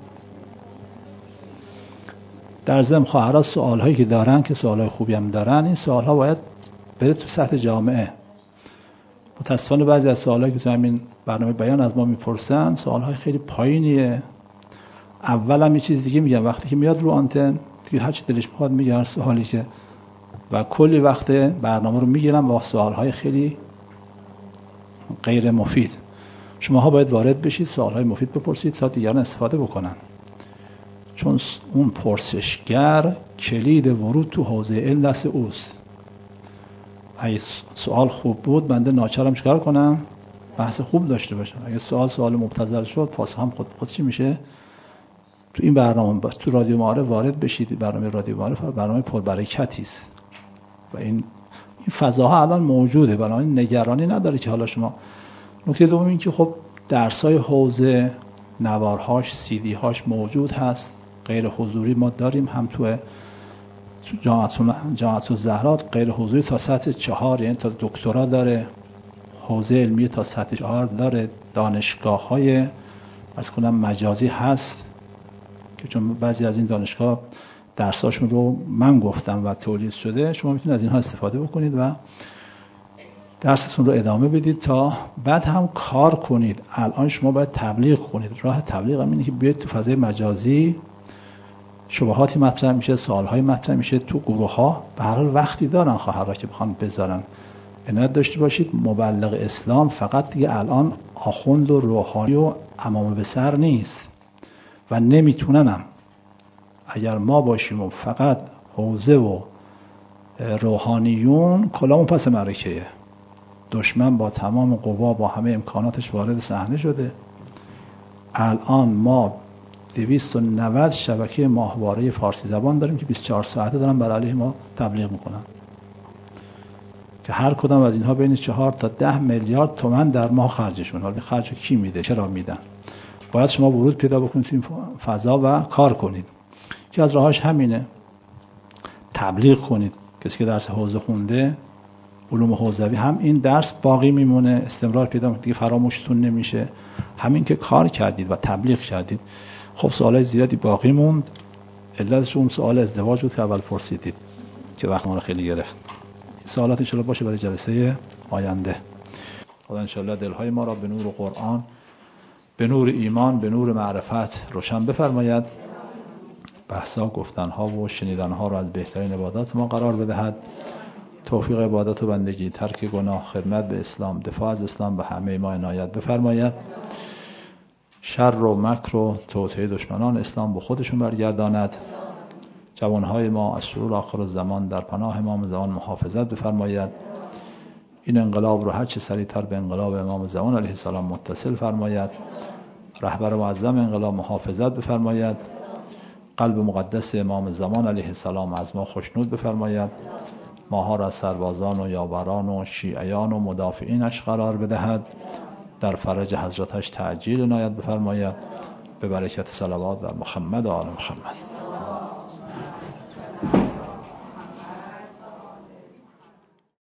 در ضمن خواهرها سوال هایی که دارن که سوال های خوبی هم دارن، این سوال ها باید بره تو سطح جامعه. متاسفانه بعضی از سوال هایی که تو همین برنامه بیان از ما میپرسن سوال های خیلی پایینیه. اول هم یه چیز دیگه میگم، وقتی که میاد رو آنتن دیگه هر چی دلش میخواد میگه، هر سوالی که، و کلی وقت برنامه رو میگیرم با سوال های خیلی غیر مفید. شماها باید وارد بشید، سوال های مفید بپرسید تا دیگران استفاده بکنن، چون اون پرسشگر کلید ورود تو حوزه علم دست اوست. اگه سوال خوب بود بنده ناچارم چیکار کنم؟ بحث خوب داشته باشم. اگه سوال سوال مبتذل شد پاسخ هم خود خود چی میشه؟ تو این برنامه تو رادیو معارف وارد بشید. برنامه رادیو معارف برنامه پربرکتی است و این این فضاها الان موجوده، بنابراین نگرانی نداره که حالا شما. نکته دوم این که خب درس‌های حوزه، نوارهاش، سی دی هاش موجود هست، غیر حضوری ما داریم، هم تو جامعه الزهرا غیر حضوری تا سطح چهار، یعنی تا دکترا داره، حوزه علمی تا سطح چهار داره، دانشگاه های از کنم مجازی هست که چون بعضی از این دانشگاه درساشون رو من گفتم و تولید شده، شما میتونید از اینها استفاده بکنید و درستون رو ادامه بدید تا بعد هم کار کنید. الان شما باید تبلیغ کنید. راه تبلیغ هم اینه که بیاید تو فضای مجازی، شبهاتی مطرح میشه، سوالهای مطرح میشه تو گروه ها. به هر حال وقتی دارن خواهرها که بخوان بذارن. عنایت داشته باشید مبلغ اسلام فقط دیگه الان آخوند و روحانی و امام به سر نیست و نمیتوننم. اگر ما باشیم و فقط حوزه و روحانیون، کلامون پس معرکه. دشمن با تمام قوا با همه امکاناتش وارد صحنه شده. الان ما دویست و نود شبکه ماهواره فارسی زبان داریم که بیست و چهار ساعته دارن برای علیه ما تبلیغ میکنن که هر کدام از اینها بین چهار تا ده میلیارد تومان در ماه خرجشون. حالا خرج کی میده؟ چرا میدن؟ باید شما ورود پیدا بکنید تو این فضا و کار کنید. که از راهاش همینه، تبلیغ کنید. کسی که درس حوزه خونده، علوم حوزوی، هم این درس باقی میمونه، استمرار پیدا میکنه، دیگه فراموشتون نمیشه. همین که کار کردید و تبلیغ کردید. خب سوالای زیادی باقی موند. علتش اون سوال ازدواج بود که اول پرسیدید که وقت ما رو خیلی گرفت. سوالات ان شاءالله باشه برای جلسه آینده. خدا ان شاءالله دلهای ما را به نور قرآن، به نور ایمان، به نور معرفت روشن بفرماید. بحثا، گفتنها و شنیدنها را از بهترین عبادات ما قرار بدهد. توفیق عبادت و بندگی، ترک گناه، خدمت به اسلام، دفاع از اسلام به همه ما عنایت بفرماید. شر و مکر و توطئه دشمنان اسلام به خودشون برگرداند. جوانهای ما از شرور آخر الزمان در پناه امام زمان محافظت بفرماید. این انقلاب رو هر چه سریعتر به انقلاب امام زمان علیه السلام متصل فرماید. رهبر معظم انقلاب محافظت بفرماید. قلب مقدس امام زمان علیه السلام از ما خوشنود بفرماید. ماها را سربازان و یاوران و شیعیان و مدافعینش قرار بدهد. در فرج حضرتش تعجیل عنایت بفرماید. به برکت صلوات بر محمد و آل محمد.